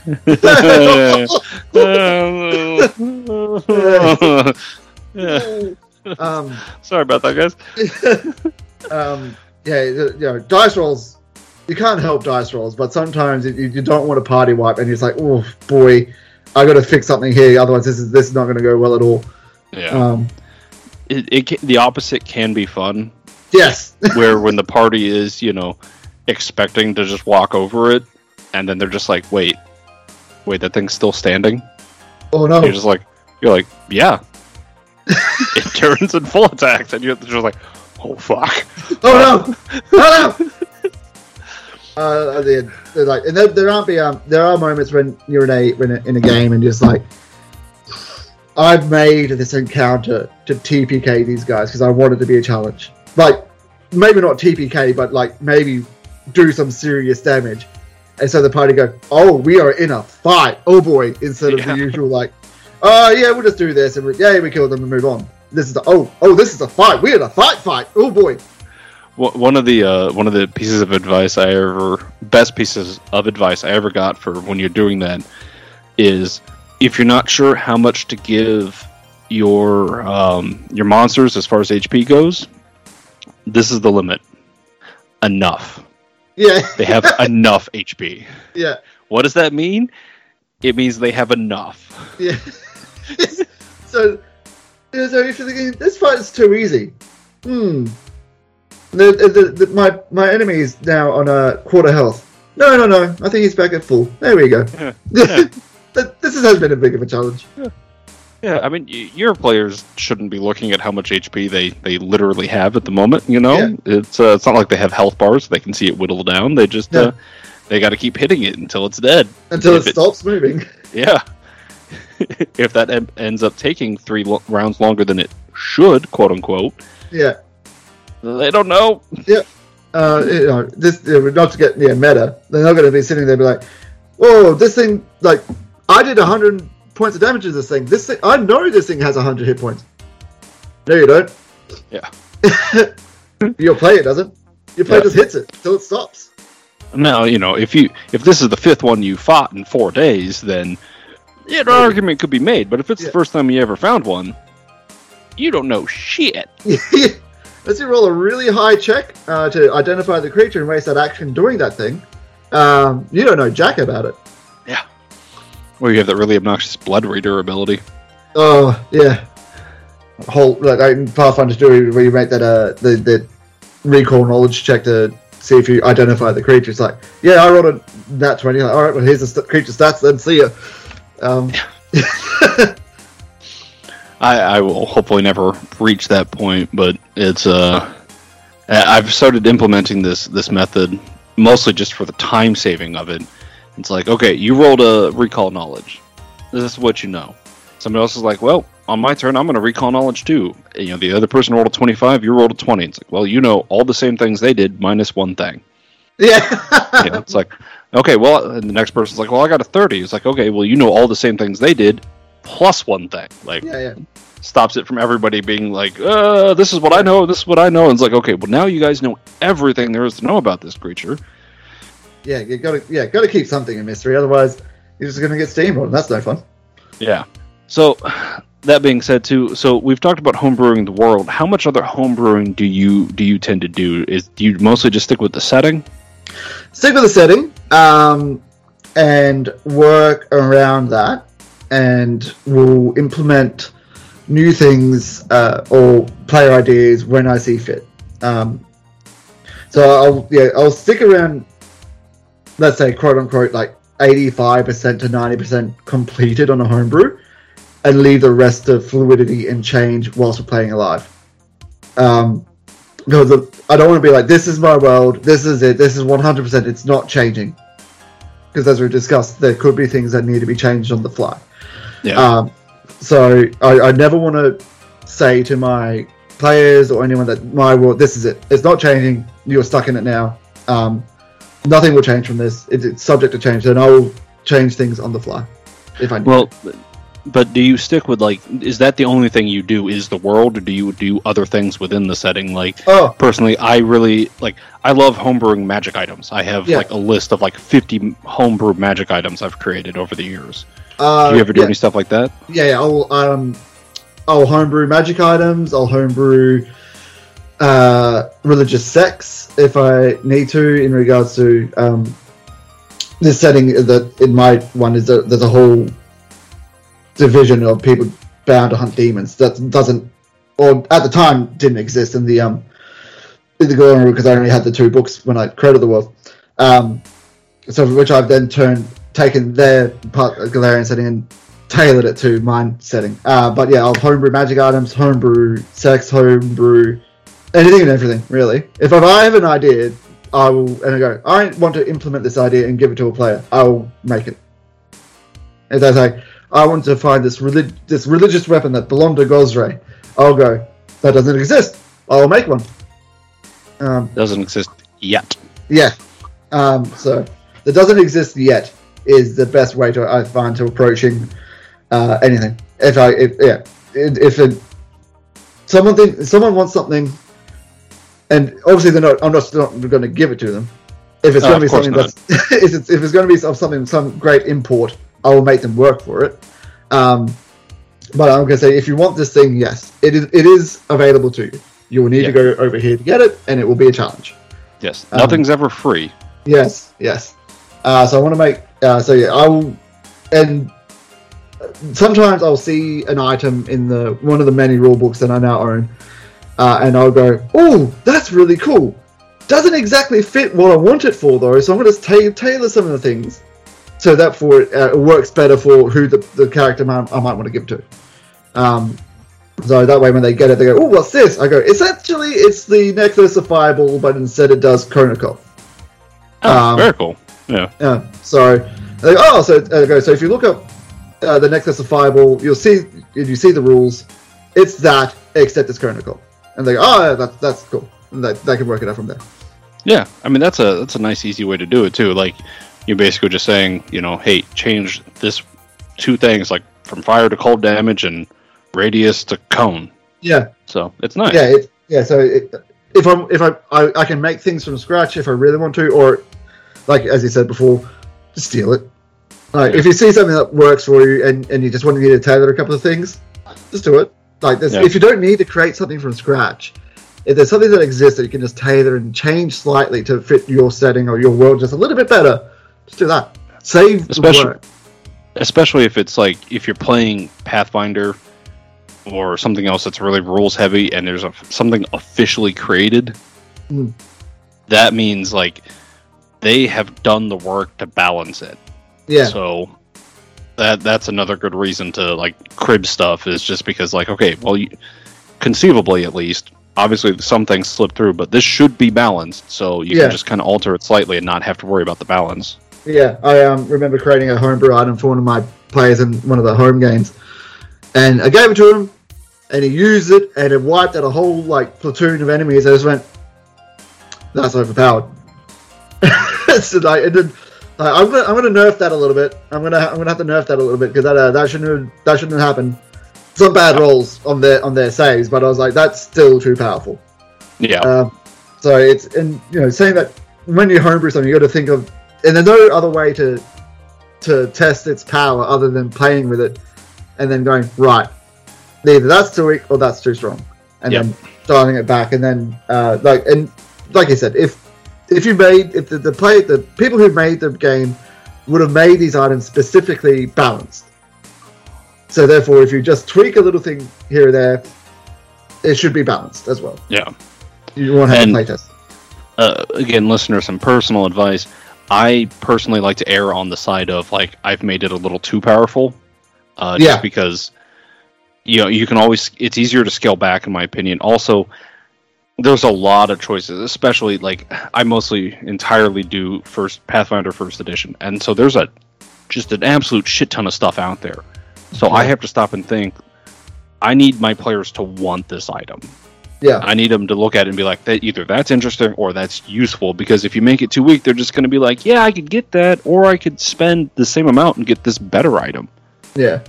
S2: um,
S1: Sorry about that, guys.
S2: um, yeah, you know, dice rolls. You can't help dice rolls, but sometimes you, you don't want to party wipe, and it's like, oh boy, I got to fix something here. Otherwise, this is this is not going to go well at all.
S1: Yeah.
S2: Um,
S1: it, it can, the opposite can be fun.
S2: Yes.
S1: Where when the party is, you know, expecting to just walk over it, and then they're just like, wait, wait, that thing's still standing.
S2: Oh no!
S1: You're just like, you're like, yeah. It turns in full attacks, and you're just like, oh fuck.
S2: Oh no! Oh no! Uh, they're, they're like, and there, there aren't be um, there are moments when you're in a, when a in a game and just like, I've made this encounter to T P K these guys because I wanted to be a challenge. Like, maybe not T P K, but like maybe do some serious damage. And so the party go, oh, we are in a fight. Oh boy, instead of yeah. the usual like, oh yeah, we'll just do this and we, yeah, we kill them and move on. This is the oh oh this is a fight. We're in a fight fight. Oh boy.
S1: One of the uh, one of the pieces of advice I ever best pieces of advice I ever got for when you're doing that is, if you're not sure how much to give your um, your monsters as far as H P goes, this is the limit. Enough.
S2: Yeah.
S1: They have enough H P.
S2: Yeah.
S1: What does that mean? It means they have enough.
S2: Yeah. so, so if you're thinking this fight is too easy, hmm. The, the, the, my my enemy is now on a quarter health. No, no, no. I think he's back at full. There we go.
S1: Yeah. Yeah.
S2: This has been a big of a challenge.
S1: Yeah. Yeah, I mean, y- your players shouldn't be looking at how much H P they, they literally have at the moment. You know,
S2: Yeah.
S1: it's uh, it's not like they have health bars; they can see it whittle down. They just
S2: Yeah.
S1: uh, they got to keep hitting it until it's dead.
S2: Until
S1: If
S2: it stops moving.
S1: Yeah. If that em- ends up taking three lo- rounds longer than it should, quote unquote,
S2: Yeah.
S1: they don't know.
S2: Yeah. Uh, you know, this uh, not to get yeah meta. They're not going to be sitting there and be like, "Whoa, this thing like I did a hundred points of damage to this thing. This thing, I know this thing has a hundred hit points." No, you don't.
S1: Yeah.
S2: Your player doesn't. Your player
S1: Yeah.
S2: just hits it till it stops.
S1: Now, you know, if you if this is the fifth one you fought in four days, then yeah, an argument could be made. But if it's
S2: Yeah.
S1: the first time you ever found one, you don't know shit.
S2: Let's you roll a really high check uh, to identify the creature and waste that action doing that thing. Um, you don't know jack about it.
S1: Yeah. Or you have that really obnoxious blood reader ability.
S2: Oh yeah. Whole like in Pathfinder two where you make that uh the, the recall knowledge check to see if you identify the creature. It's like, yeah, I rolled a nat twenty. Like, all right, well here's the st- creature stats. Then see ya. Um,
S1: I, I will hopefully never reach that point, but it's uh, I- I've started implementing this this method mostly just for the time saving of it. It's like, okay, you rolled a recall knowledge. This is what you know. Somebody else is like, well, on my turn, I'm going to recall knowledge too. You know, the other person rolled a twenty-five, you rolled a twenty. It's like, well, you know all the same things they did minus one thing.
S2: yeah.
S1: You know, it's like, okay, well, and the next person's like, well, I got a thirty. It's like, okay, well, you know all the same things they did plus one thing. Like,
S2: yeah, yeah.
S1: stops it from everybody being like, uh, this is what I know, this is what I know. And it's like, okay, well, now you guys know everything there is to know about this creature.
S2: Yeah, you gotta yeah, gotta keep something a mystery, otherwise you're just gonna get steamrolled, and that's no fun.
S1: Yeah. So, that being said, too, so we've talked about homebrewing the world. How much other homebrewing do you do you tend to do? Is do you mostly just stick with the setting?
S2: Stick with the setting, um, and work around that, and we'll implement new things uh, or player ideas when I see fit. Um, so I'll yeah I'll stick around. Let's say quote unquote like eighty-five percent to ninety percent completed on a homebrew, and leave the rest to fluidity and change whilst we're playing alive. Um, because I don't want to be like, this is my world, this is it, this is one hundred percent, it's not changing. Because as we discussed, there could be things that need to be changed on the fly.
S1: Yeah.
S2: Um, so I, I never want to say to my players or anyone that my world, this is it, it's not changing, you're stuck in it now. Um, nothing will change from this, it's, it's subject to change, and I will change things on the fly if I need.
S1: Well, but do you stick with, like, is that the only thing you do is the world, or do you do other things within the setting? Like,
S2: Oh.
S1: personally, I really, like, I love homebrewing magic items. I have,
S2: Yeah.
S1: like, a list of, like, fifty homebrew magic items I've created over the years.
S2: Uh,
S1: Do you ever do
S2: yeah.
S1: any stuff like that?
S2: Yeah, yeah, I'll um, I'll homebrew magic items. I'll homebrew uh, religious sects if I need to. In regards to um, this setting, that in my one is that there's a whole division of people bound to hunt demons that doesn't, or at the time didn't exist in the um in the Galarian because I only had the two books when I created the world. Um, so which I've then turned. Taken their part of Galarian setting and tailored it to mine setting. Uh, but yeah, I'll homebrew magic items, homebrew sex, homebrew anything and everything, really. If I have an idea, I will, and I go, I want to implement this idea and give it to a player, I will make it. If they say, I want to find this, relig- this religious weapon that belonged to Gosray, I'll go, that doesn't exist, I'll make one. Um,
S1: Doesn't exist yet.
S2: yeah. Um, so, that doesn't exist yet. Is the best way to I find to approaching uh, anything. If I if yeah if it, someone think someone wants something, and obviously they're not I'm not, not going to give it to them. If it's
S1: Oh,
S2: going to be
S1: of course
S2: something that's if it's, if it's going to be of something some great import, I will make them work for it. Um, but I'm going to say if you want this thing, yes, it is it is available to you. You will need
S1: Yeah.
S2: to go over here to get it, and it will be a challenge.
S1: Yes.
S2: Um,
S1: Nothing's ever free.
S2: Yes, yes. Uh, so I want to make. Uh, so yeah, I'll and sometimes I'll see an item in the one of the many rule books that I now own, uh, and I'll go, "Oh, that's really cool. Doesn't exactly fit what I want it for, though. So I'm going to ta- tailor some of the things so that for uh, it works better for who the, the character might, I might want to give to." Um, so that way when they get it, they go, oh, what's this? I go, essentially, it's the Necklace of Fireball, but instead it does Chronocob.
S1: Oh,
S2: um,
S1: very cool. Yeah.
S2: Yeah. So, they go, oh, so, I go, so if you look up uh, the Necklace of Fireball, you'll see, if you see the rules, it's that, except it's Chronocob. And they go, oh, yeah, that's, that's cool. And they, they can work it out from there.
S1: Yeah, I mean that's a that's a nice easy way to do it too. Like you're basically just saying, you know, hey, change this two things like from fire to cold damage and radius to cone.
S2: Yeah.
S1: So it's nice.
S2: Yeah, it, yeah. So it, if I'm if I, I I can make things from scratch if I really want to, or like as you said before, just steal it. Like if you see something that works for you and, and you just want to need to tailor a couple of things, just do it. Like this,
S1: yeah.
S2: If you don't need to create something from scratch. If there's something that exists that you can just tailor and change slightly to fit your setting or your world just a little bit better, just do that. Save
S1: especially,
S2: the work.
S1: Especially if it's like, if you're playing Pathfinder or something else that's really rules heavy and there's a, something officially created,
S2: mm.
S1: that means like they have done the work to balance it.
S2: Yeah.
S1: So that that's another good reason to like crib stuff is just because like, okay, well, you, conceivably at least, obviously, some things slip through, but this should be balanced, so you
S2: yeah.
S1: can just kind of alter it slightly and not have to worry about the balance.
S2: Yeah, I um, remember creating a homebrew item for one of my players in one of the home games, and I gave it to him, and he used it, and it wiped out a whole like platoon of enemies. I just went, "That's overpowered." so, like, it did, like, I'm gonna I'm gonna nerf that a little bit. I'm gonna I'm gonna have to nerf that a little bit because that uh, that shouldn't have, that shouldn't have happened. Some bad rolls on their on their saves, but I was like, that's still too powerful.
S1: Yeah.
S2: Um, so it's and you know saying that when you homebrew something, you got to think of, and there's no other way to to test its power other than playing with it, and then going right, either that's too weak or that's too strong, and
S1: yep.
S2: then dialing it back, and then uh, like and like I said, if if you made if the, the play the people who made the game would have made these items specifically balanced. So therefore, if you just tweak a little thing here or there, it should be balanced as well.
S1: Yeah.
S2: You won't have
S1: and,
S2: to playtest.
S1: Uh, again, listeners, some personal advice. I personally like to err on the side of, like, I've made it a little too powerful. Uh,
S2: yeah.
S1: Just because, you know, you can always, it's easier to scale back, in my opinion. Also, there's a lot of choices, especially, like, I mostly entirely do first Pathfinder first edition. And so there's a just an absolute shit ton of stuff out there. So yeah. I have to stop and think, I need my players to want this item.
S2: Yeah.
S1: I need them to look at it and be like, that either that's interesting or that's useful, because if you make it too weak, they're just going to be like, yeah, I could get that, or I could spend the same amount and get this better item.
S2: Yeah.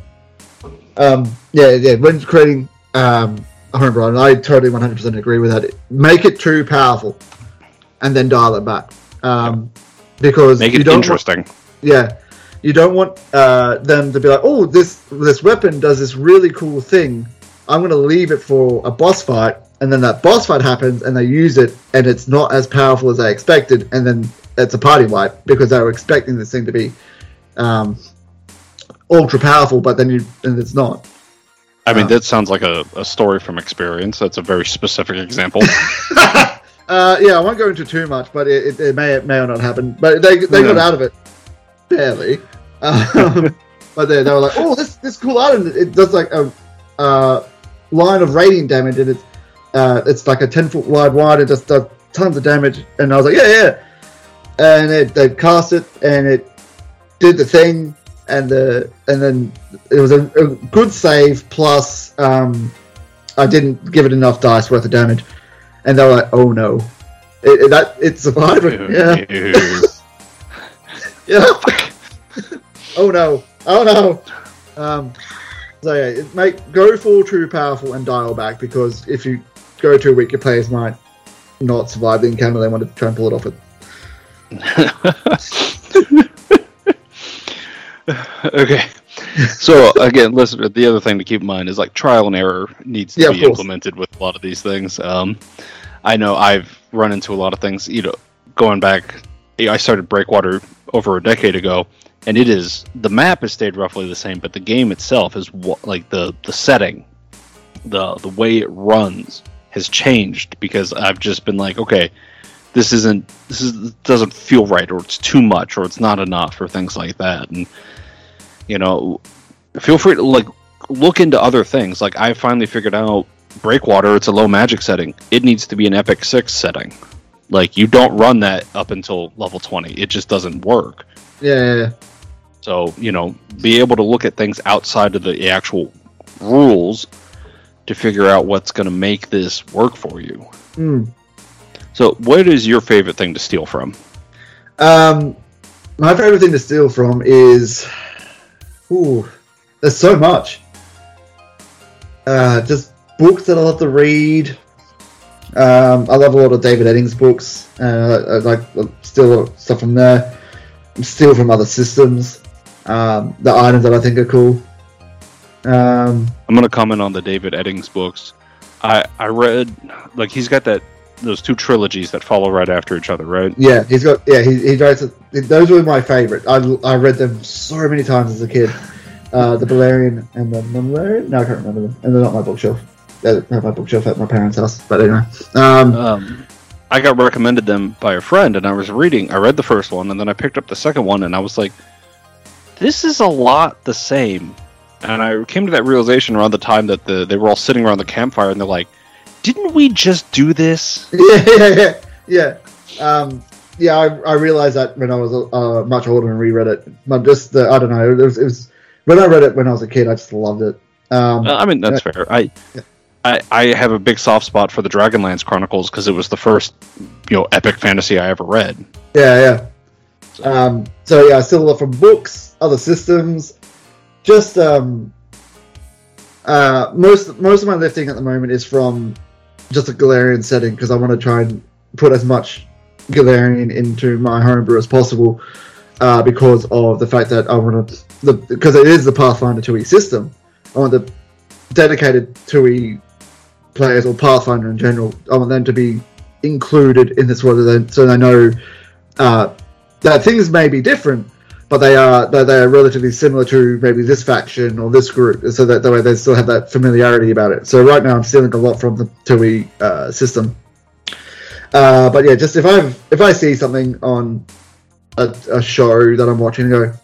S2: Um, yeah, yeah. When creating um, a homebrew, and I totally one hundred percent agree with that. Make it too powerful and then dial it back. Um, because
S1: Make it
S2: you don't
S1: interesting.
S2: Want, yeah. You don't want uh, them to be like, oh, this this weapon does this really cool thing. I'm going to leave it for a boss fight, and then that boss fight happens, and they use it, and it's not as powerful as I expected, and then it's a party wipe because they were expecting this thing to be um, ultra powerful, but then you and it's not.
S1: I mean,
S2: um,
S1: that sounds like a, a story from experience. That's a very specific example.
S2: uh, yeah, I won't go into too much, but it, it, it may may or not happen. But they they
S1: yeah.
S2: got out of it. Barely. Um, but they, they were like, oh, this this cool item. It does like a uh, line of radiant damage, and it's uh, it's like a ten foot wide wide. It just does tons of damage. And I was like, yeah, yeah. And it, they cast it, and it did the thing, and the and then it was a, a good save. Plus, um, I didn't give it enough dice worth of damage, and they were like, oh no, it, it, that it survived. Yeah. Yeah. oh no! Oh no! Um, so yeah, it make go full true powerful and dial back, because if you go too weak, your players might not survive the encounter. They want to try and pull it off it.
S1: Okay. So again, listen. The other thing to keep in mind is like trial and error needs to
S2: yeah,
S1: be implemented with a lot of these things. Um, I know I've run into a lot of things. You know, going back, I started Breakwater over a decade ago, and it is the map has stayed roughly the same, but the game itself is like the the setting, the the way it runs has changed, because I've just been like, okay, this isn't this is doesn't feel right, or it's too much, or it's not enough, or things like that. And you know, feel free to like look into other things. Like I finally figured out Breakwater. It's a low magic setting. It needs to be an Epic six setting. Like you don't run that up until level twenty. It just doesn't work.
S2: Yeah, yeah, yeah.
S1: So you know, be able to look at things outside of the actual rules to figure out what's going to make this work for you.
S2: Mm.
S1: So, what is your favorite thing to steal from?
S2: Um, my favorite thing to steal from is, ooh, there's so much. Uh, just books that I love to read. Um, I love a lot of David Eddings books. Uh, I, I like steal a lot of stuff from there. Steal from other systems. Um, the items that I think are cool. Um,
S1: I'm going to comment on the David Eddings books. I I read, like, he's got that those two trilogies that follow right after each other, right?
S2: Yeah, he's got. Yeah, he he writes. Those were my favorite. I, I read them so many times as a kid. Uh, the Balerion and the Malarian. No, I can't remember them. And they're not my bookshelf. They're not my bookshelf at my parents' house. But anyway, um,
S1: um, I got recommended them by a friend, and I was reading. I read the first one, and then I picked up the second one, and I was like, "This is a lot the same." And I came to that realization around the time that the they were all sitting around the campfire, and they're like, "Didn't we just do this?"
S2: Yeah, yeah, yeah. Yeah, um, yeah I, I realized that when I was uh, much older and reread it. But just the, I don't know. It was, it was when I read it when I was a kid. I just loved it. Um,
S1: uh, I mean, that's
S2: yeah.
S1: fair. I,
S2: Yeah.
S1: I I have a big soft spot for the Dragonlance Chronicles because it was the first, you know, epic fantasy I ever read.
S2: Yeah, yeah.
S1: So,
S2: Um, so yeah, I still love from books, other systems. Just um, uh, most most of my lifting at the moment is from just a Galarian setting because I want to try and put as much Galarian into my homebrew as possible uh, because of the fact that I want to the because it is the Pathfinder two E system. I want the dedicated two E players or Pathfinder in general. I want them to be included in this world, so they know uh, that things may be different. But they are but they are relatively similar to maybe this faction or this group, so that the way they still have that familiarity about it. So right now I'm stealing a lot from the two E uh, system. Uh, but yeah, just if I if I see something on a, a show that I'm watching and go,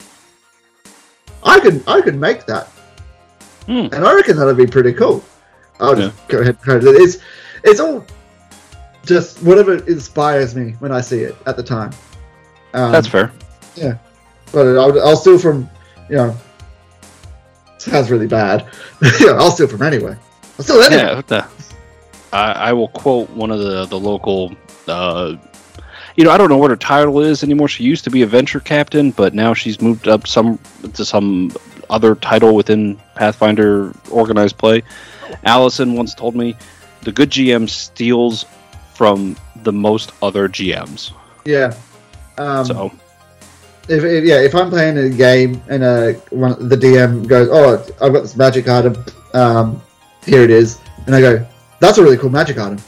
S2: I can I can make that,
S1: hmm.
S2: and I reckon that'd be pretty cool. I'll just
S1: Yeah.
S2: go ahead and it. It's it's all just whatever inspires me when I see it at the time. Um,
S1: That's fair.
S2: Yeah. But I'll, I'll steal from, you know, sounds really bad. Yeah, I'll steal from anyway. I'll steal anyway.
S1: Yeah, what the, I, I will quote one of the the local. Uh, you know, I don't know what her title is anymore. She used to be a venture captain, but now she's moved up some to some other title within Pathfinder organized play. Allison once told me, "The good G M steals from the most other G Ms."
S2: Yeah. Um,
S1: So.
S2: If, if yeah, if I'm playing a game and uh, one, the D M goes, "Oh, I've got this magic item. Um, here it is," and I go, "That's a really cool magic item.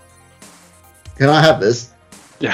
S2: Can I have this?"
S1: Yeah.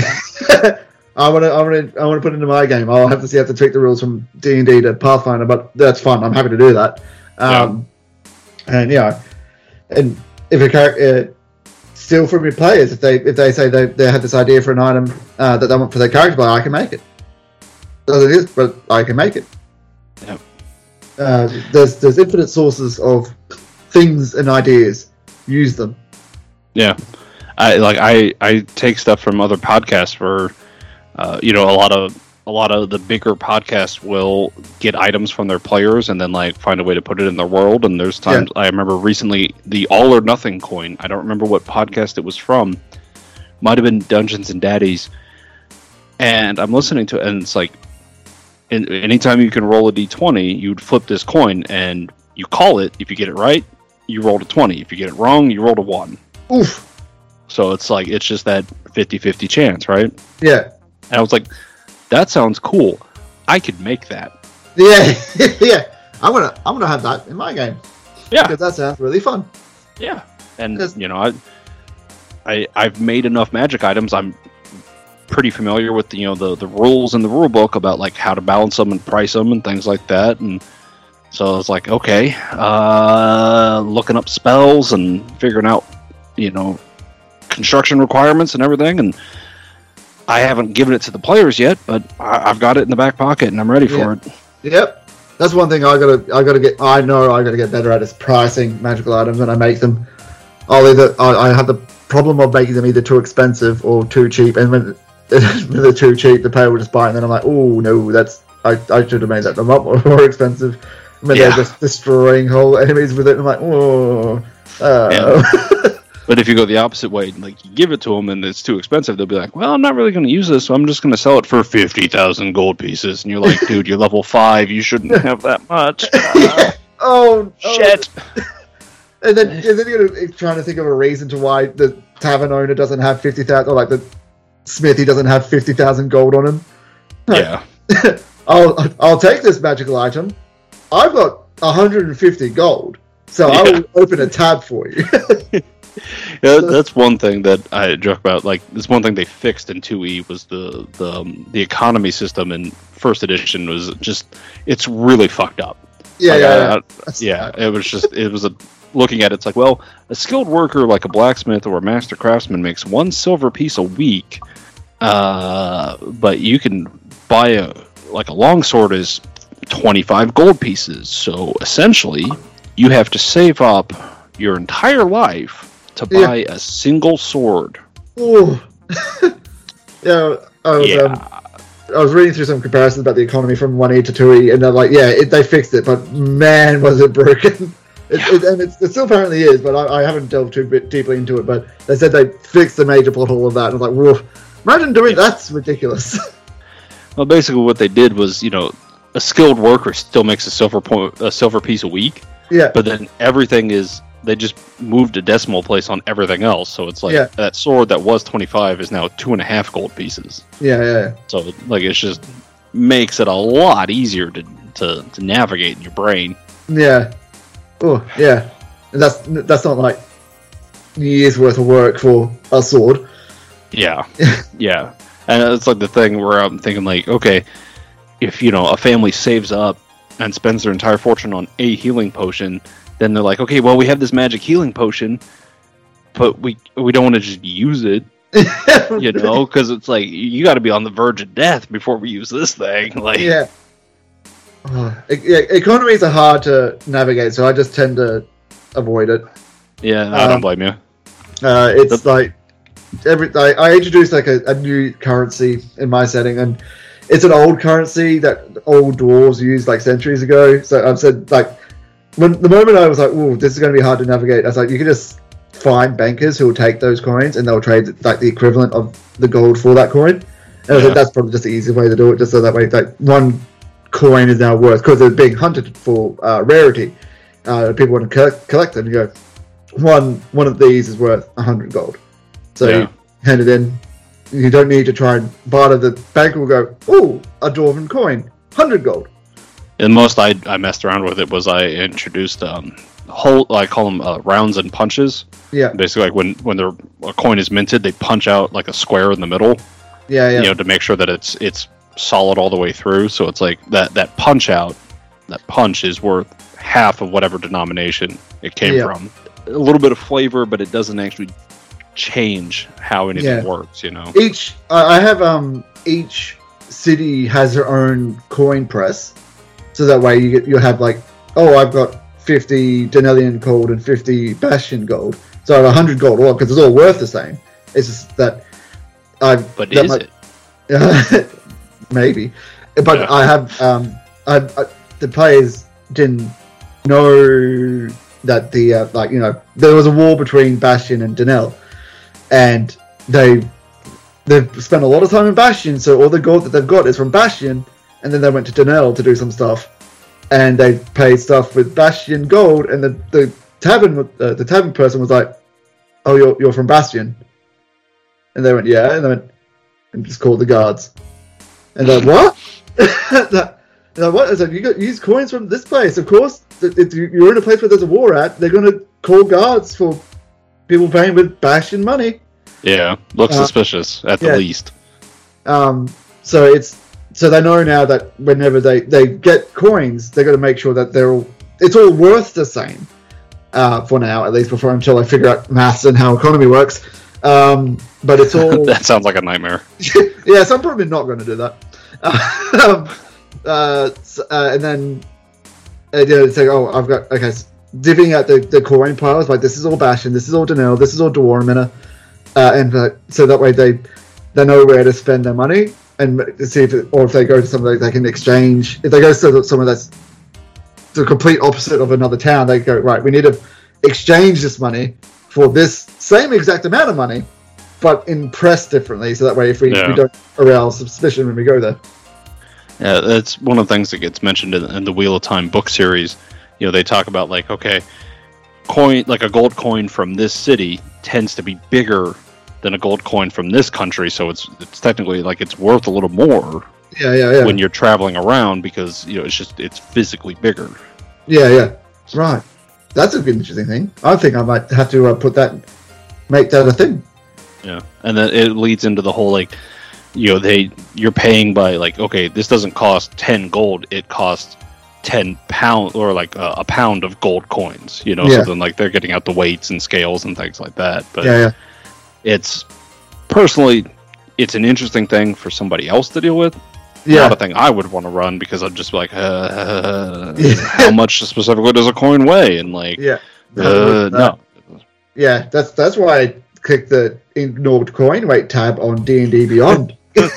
S2: I want to, I want to, I want to put it into my game. I'll have to see, have to tweak the rules from D and D to Pathfinder, but that's fun. I'm happy to do that. Um, yeah. And yeah, and if a character uh, steal from your players, if they if they say they they have this idea for an item uh, that they want for their character, but I can make it. As it is, but I can make it.
S1: Yep.
S2: Uh, there's there's infinite sources of things and ideas. Use them.
S1: Yeah, I like I, I take stuff from other podcasts where, uh, you know, a lot of a lot of the bigger podcasts will get items from their players and then like find a way to put it in their world. And there's times yeah. I remember recently the All or Nothing coin. I don't remember what podcast it was from. Might have been Dungeons and Daddies. And I'm listening to it, and it's like, in, anytime you can roll a d twenty, you'd flip this coin, and you call it. If you get it right, you rolled a twenty. If you get it wrong, you rolled a one.
S2: Oof.
S1: So it's like, it's just that fifty-fifty chance, right?
S2: Yeah.
S1: And I was like, that sounds cool. I could make that.
S2: Yeah, yeah. I'm gonna, I'm gonna have that in my game.
S1: Yeah.
S2: Because that sounds really fun.
S1: Yeah. And,
S2: Yes.
S1: you know, I, I, I've made enough magic items. I'm pretty familiar with the, you know, the, the rules in the rule book about like how to balance them and price them and things like that. And so I was like, okay, uh, looking up spells and figuring out, you know, construction requirements and everything. And I haven't given it to the players yet, but I, I've got it in the back pocket and I'm ready for
S2: Yeah.
S1: it.
S2: Yep. that's one thing I gotta I gotta get. I know I gotta get better at is pricing magical items when I make them. I'll either I, I have the problem of making them either too expensive or too cheap, and when, when they're too cheap, the player will just buy it, and then I'm like, oh no, that's I, I should have made that a lot more, more expensive. When yeah. they're just destroying whole enemies with it, I'm like, oh. Uh.
S1: Yeah. But if you go the opposite way, like you give it to them and it's too expensive, they'll be like, well, I'm not really going to use this, so I'm just going to sell it for fifty thousand gold pieces. And you're like, dude, you're level five, you shouldn't have that much. Uh,
S2: oh,
S1: shit.
S2: Oh. And then, and then you're trying to think of a reason to why the tavern owner doesn't have fifty thousand, or like the smithy doesn't have fifty thousand gold on him.
S1: Yeah.
S2: I'll, I'll take this magical item. I've got one hundred fifty gold, so yeah. I will open a tab for you.
S1: Yeah, that's one thing that I joke about. Like, this one thing they fixed in two E was the the um, the economy system in first edition was just it's really fucked up.
S2: Yeah,
S1: like,
S2: yeah,
S1: I,
S2: yeah.
S1: I, yeah. It was just it was a looking at it, it's like, well, a skilled worker like a blacksmith or a master craftsman makes one silver piece a week, uh, but you can buy a like a longsword is twenty-five gold pieces. So essentially, you have to save up your entire life to buy yeah. a single sword.
S2: Ooh. yeah, I was,
S1: yeah.
S2: Um, I was reading through some comparisons about the economy from one E to two E, and they're like, yeah, it, they fixed it, but man, was it broken. It, yeah. it, and it's, it still apparently is, but I, I haven't delved too bit deeply into it, but they said they fixed the major plot hole of that, and I was like, woof. Imagine doing yeah. that's ridiculous.
S1: Well, basically what they did was, you know, a skilled worker still makes a silver point, a silver piece a week,
S2: yeah.
S1: but then everything is, they just moved a decimal place on everything else, so it's like
S2: yeah.
S1: that sword that was twenty-five is now two and a half gold pieces.
S2: Yeah, yeah, yeah.
S1: So like it just makes it a lot easier to to, to navigate in your brain.
S2: Yeah. Oh, yeah. And that's that's not like years worth of work for a sword.
S1: Yeah, yeah. And it's like the thing where I'm thinking like, okay, if you know a family saves up and spends their entire fortune on a healing potion, then they're like, okay, well, we have this magic healing potion, but we we don't want to just use it, you know, because it's like you got to be on the verge of death before we use this thing. Like,
S2: yeah, oh, yeah, economies are hard to navigate, so I just tend to avoid it.
S1: Yeah, I um, don't blame you.
S2: Uh, it's the- like every I, I introduced like a, a new currency in my setting, and it's an old currency that old dwarves used like centuries ago. So I've said like. When the moment I was like, "Ooh, this is going to be hard to navigate," I was like, "You can just find bankers who will take those coins and they'll trade like the equivalent of the gold for that coin." And I was
S1: yeah.
S2: like, "That's probably just the easiest way to do it, just so that way, like one coin is now worth because they're being hunted for uh, rarity. Uh, people want to co- collect them. You go, one one of these is worth a hundred gold, so
S1: yeah.
S2: you hand it in. You don't need to try and barter. The banker will go, "Ooh, a dwarven coin, hundred gold."
S1: And most I, I messed around with it was I introduced um whole I call them uh, rounds and punches.
S2: Yeah.
S1: Basically, like when when a coin is minted, they punch out like a square in the middle.
S2: Yeah, yeah.
S1: You know, to make sure that it's it's solid all the way through. So it's like that that punch out, that punch is worth half of whatever denomination it came
S2: yeah.
S1: from. A little bit of flavor, but it doesn't actually change how anything
S2: yeah.
S1: works. You know.
S2: Each I have um each city has their own coin press. So that way you get you have like, oh, I've got fifty Denelian gold and fifty Bastion gold. So I have one hundred gold, well, because it's all worth the same. It's just that I.
S1: But
S2: that
S1: is
S2: might,
S1: it?
S2: Maybe, but
S1: Yeah.
S2: I have um I, I the players didn't know that the uh, like you know there was a war between Bastion and Denel, and they they've spent a lot of time in Bastion, so all the gold that they've got is from Bastion. And then they went to Denel to do some stuff, and they paid stuff with Bastion gold. And the the tavern uh, the tavern person was like, "Oh, you're you're from Bastion," and they went, "Yeah," and they went and just called the guards. And they're like, "What?" they're like, "What?" I said, "You got use coins from this place, of course. If you're in a place where there's a war at, they're going to call guards for people paying with Bastion money."
S1: Yeah, looks uh, suspicious at the
S2: yeah.
S1: least.
S2: Um, so it's. So they know now that whenever they, they get coins, they're going to make sure that they're all, it's all worth the same uh, for now, at least before until I figure out maths and how economy works. Um, but it's all
S1: that sounds like a nightmare.
S2: Yeah, so I'm probably not going to do that. um, uh, uh, and then And, you know, it's like, oh, I've got okay, so divvying out the, the coin piles. Like this is all Bastion, this is all Donnell, this is all Dwarmina, uh, and uh, so that way they they know where to spend their money and see if it, or if they go to something they can exchange. If they go to somewhere that's the complete opposite of another town, they go right. We need to exchange this money for this same exact amount of money, but impressed differently. So that way, if we, yeah. we don't arouse suspicion when we go there.
S1: Yeah, that's one of the things that gets mentioned in, in the Wheel of Time book series. You know, they talk about like, okay, coin like a gold coin from this city tends to be bigger than a gold coin from this country, so it's it's technically like it's worth a little more.
S2: Yeah, yeah, yeah.
S1: When you're traveling around, because you know it's just it's physically bigger.
S2: Yeah, yeah, right. That's a good interesting thing. I think I might have to uh, put that, make that a thing.
S1: Yeah, and then it leads into the whole like, you know, they you're paying by like, okay, this doesn't cost ten gold, it costs ten pound or like uh, a pound of gold coins. You know, yeah. So then like they're getting out the weights and scales and things like that. But
S2: yeah, yeah.
S1: It's personally, it's an interesting thing for somebody else to deal with.
S2: Yeah.
S1: Not a thing I would want to run because I'd just be like, uh, yeah. How much specifically does a coin weigh? And like,
S2: yeah,
S1: uh, no.
S2: Yeah, that's that's why I clicked the ignored coin weight tab on D and D Beyond. I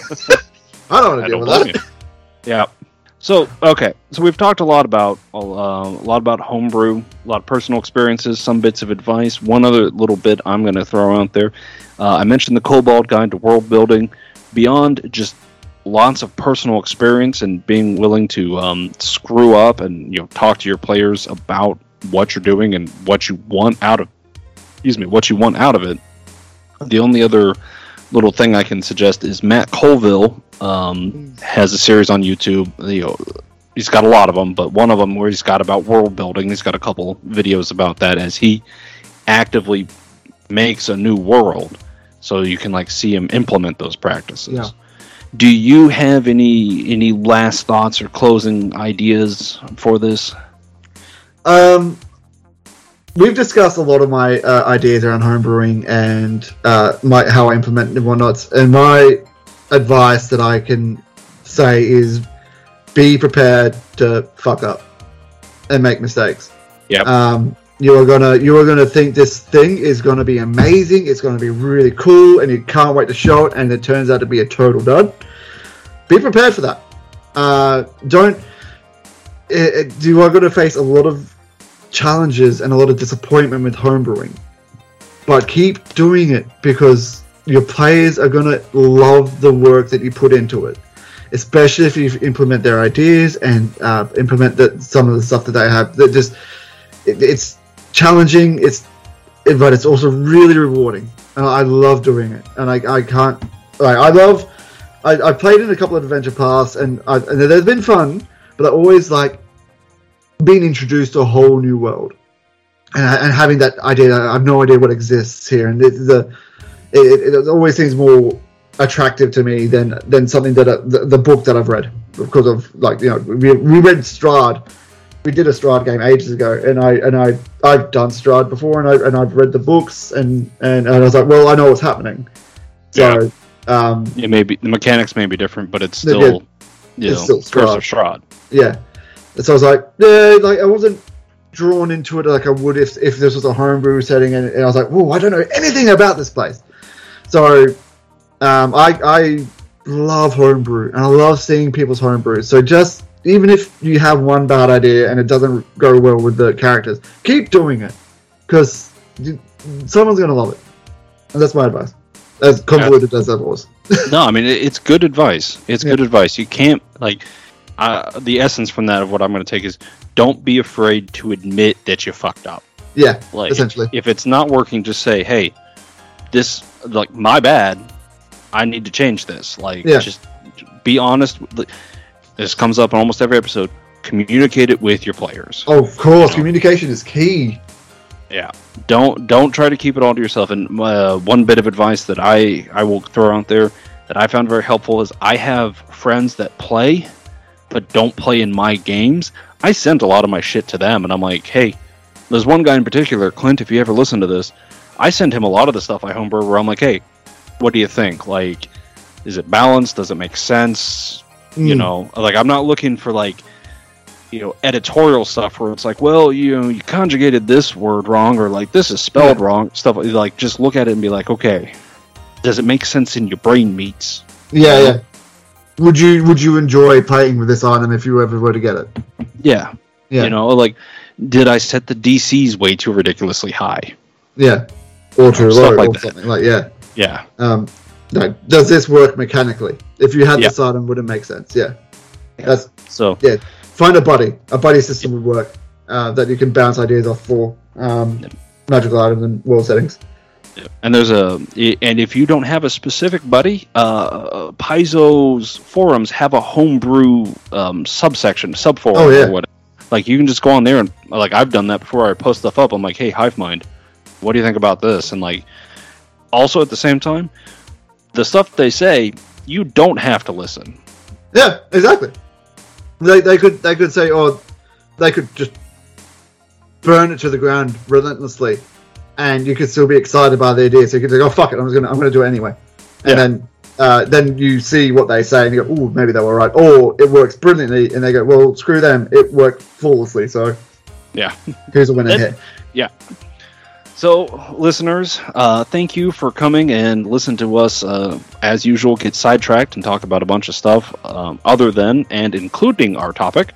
S2: don't want to deal with that. You.
S1: Yeah. So okay, so we've talked a lot about uh, a lot about homebrew, a lot of personal experiences, some bits of advice. One other little bit I'm going to throw out there. Uh, I mentioned the Kobold Guide to World Building. Beyond just lots of personal experience and being willing to um, screw up and you know talk to your players about what you're doing and what you want out of excuse me what you want out of it. The only other little thing I can suggest is Matt Colville um, has a series on YouTube. You know, he's got a lot of them, but one of them where he's got about world building. He's got a couple videos about that as he actively makes a new world, so you can like see him implement those practices.
S2: Yeah.
S1: Do you have any any last thoughts or closing ideas for this?
S2: Um, we've discussed a lot of my uh, ideas around homebrewing and uh, my how I implement and whatnot. And my advice that I can say is be prepared to fuck up and make mistakes.
S1: Yeah.
S2: Um, you are gonna you are gonna think this thing is gonna be amazing. It's gonna be really cool, and you can't wait to show it. And it turns out to be a total dud. Be prepared for that. Uh, don't. It, it, you are going to face a lot of challenges and a lot of disappointment with homebrewing, but keep doing it because your players are going to love the work that you put into it, especially if you implement their ideas and uh, implement the, some of the stuff that they have. That just it, it's challenging. It's but it's also really rewarding, and I love doing it. And I I can't. Like, I love. I, I played in a couple of adventure paths, and, I, and they've been fun, but I always like being introduced to a whole new world, and, and having that idea. I have no idea what exists here, and it, the it, it always seems more attractive to me than than something that I, the, the book that I've read, because of like you know we, we read Strahd. We did a Strahd game ages ago, and I and I I've done Strahd before, and I and I've read the books, and and, and I was like, well, I know what's happening, so.
S1: Yeah.
S2: Um,
S1: it may be the mechanics may be different, but it's still, yeah, you
S2: it's
S1: know,
S2: still
S1: Curse of Strahd.
S2: Yeah, and so I was like, yeah, like I wasn't drawn into it like I would if if this was a homebrew setting, and, and I was like, oh, I don't know anything about this place. So, um, I I love homebrew, and I love seeing people's homebrew. So just even if you have one bad idea and it doesn't go well with the characters, keep doing it because someone's gonna love it, and that's my advice. As convoluted yeah. as that was.
S1: No, I mean, it's good advice. It's yeah. good advice. You can't, like, uh, the essence from that of what I'm going to take is don't be afraid to admit that you fucked up.
S2: Yeah,
S1: like,
S2: essentially.
S1: If it's not working, just say, hey, this, like, my bad. I need to change this. Like,
S2: yeah.
S1: just be honest. This comes up in almost every episode. Communicate it with your players.
S2: Oh, of course. You know? Communication is key.
S1: Yeah, don't don't try to keep it all to yourself. And uh, one bit of advice that I, I will throw out there that I found very helpful is I have friends that play, but don't play in my games. I sent a lot of my shit to them, and I'm like, hey, there's one guy in particular, Clint, if you ever listen to this, I sent him a lot of the stuff I homebrew where I'm like, hey, what do you think? Like, is it balanced? Does it make sense? Mm. You know, like I'm not looking for like you know, editorial stuff where it's like, well, you know, you conjugated this word wrong, or like this is spelled
S2: Yeah.
S1: wrong, stuff like, just look at it and be like, okay, does it make sense in your brain meats?
S2: Yeah, yeah. Would you would you enjoy playing with this item if you ever were to get it?
S1: Yeah.
S2: Yeah.
S1: You know, like, did I set the D Cs way too ridiculously high?
S2: Yeah. Or too
S1: Stuff
S2: low,
S1: like
S2: or
S1: that.
S2: something like yeah.
S1: Yeah.
S2: Um, no, does this work mechanically? If you had
S1: Yeah.
S2: this item, would it make sense? Yeah. That's
S1: So,
S2: yeah. Find a buddy. A buddy system would work uh, that you can bounce ideas off for um, magical items and world settings.
S1: and there's a, and if you don't have a specific buddy, uh, Paizo's forums have a homebrew um, subsection, subforum,
S2: Oh, yeah.
S1: or whatever. Like, you can just go on there and, like, I've done that before. I post stuff up. I'm like, hey, HiveMind, what do you think about this? And, like, also at the same time, the stuff they say, you don't have to listen.
S2: Yeah, exactly. They they could they could say, oh, they could just burn it to the ground relentlessly, and you could still be excited by the idea. So you could say, oh fuck it, I'm just gonna I'm gonna do it anyway, and
S1: Yeah.
S2: then uh, then you see what they say and you go, oh, maybe they were right, or it works brilliantly, and they go, well, screw them, it worked flawlessly. So
S1: Yeah.
S2: here's a winner
S1: It-
S2: here.
S1: Yeah. So, listeners, uh, thank you for coming and listen to us, uh, as usual, get sidetracked and talk about a bunch of stuff um, other than and including our topic.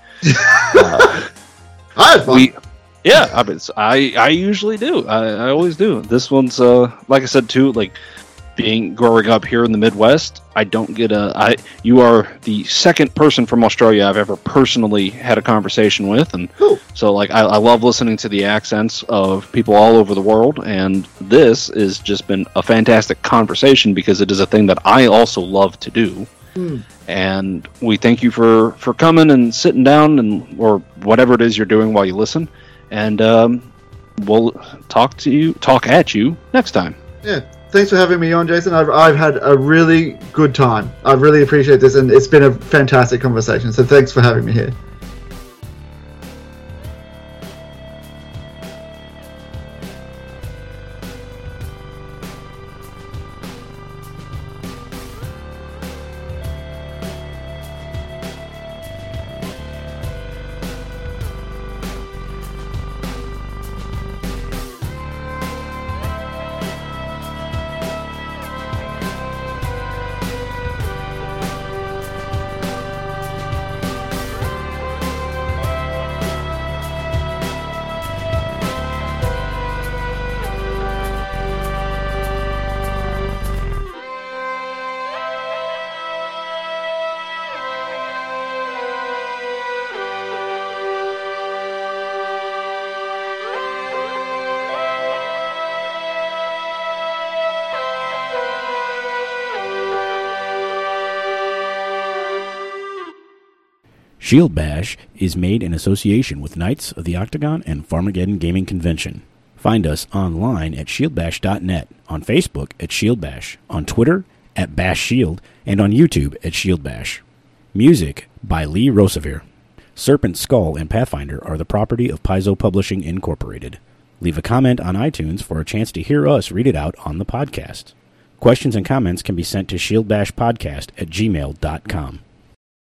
S1: uh,
S2: I had fun.
S1: we, yeah, I, mean, I I usually do. I, I always do. This one's, uh, like I said, too, like, being growing up here in the Midwest, I don't get a. I you are the second person from Australia I've ever personally had a conversation with, and
S2: Cool.
S1: so like I, I love listening to the accents of people all over the world, and this has just been a fantastic conversation because it is a thing that I also love to do.
S2: Hmm.
S1: And we thank you for for coming and sitting down and or whatever it is you're doing while you listen, and um, we'll talk to you, talk at you next time.
S2: Yeah. Thanks for having me on, Jason. I've, I've had a really good time. I really appreciate this, and it's been a fantastic conversation. So thanks for having me here.
S3: Shield Bash is made in association with Knights of the Octagon and Farmageddon Gaming Convention. Find us online at shield bash dot net, on Facebook at Shield Bash, on Twitter at Bash Shield, and on YouTube at Shield Bash. Music by Lee Rosevere. Serpent Skull and Pathfinder are the property of Paizo Publishing Incorporated. Leave a comment on iTunes for a chance to hear us read it out on the podcast. Questions and comments can be sent to shieldbashpodcast at gmail dot com.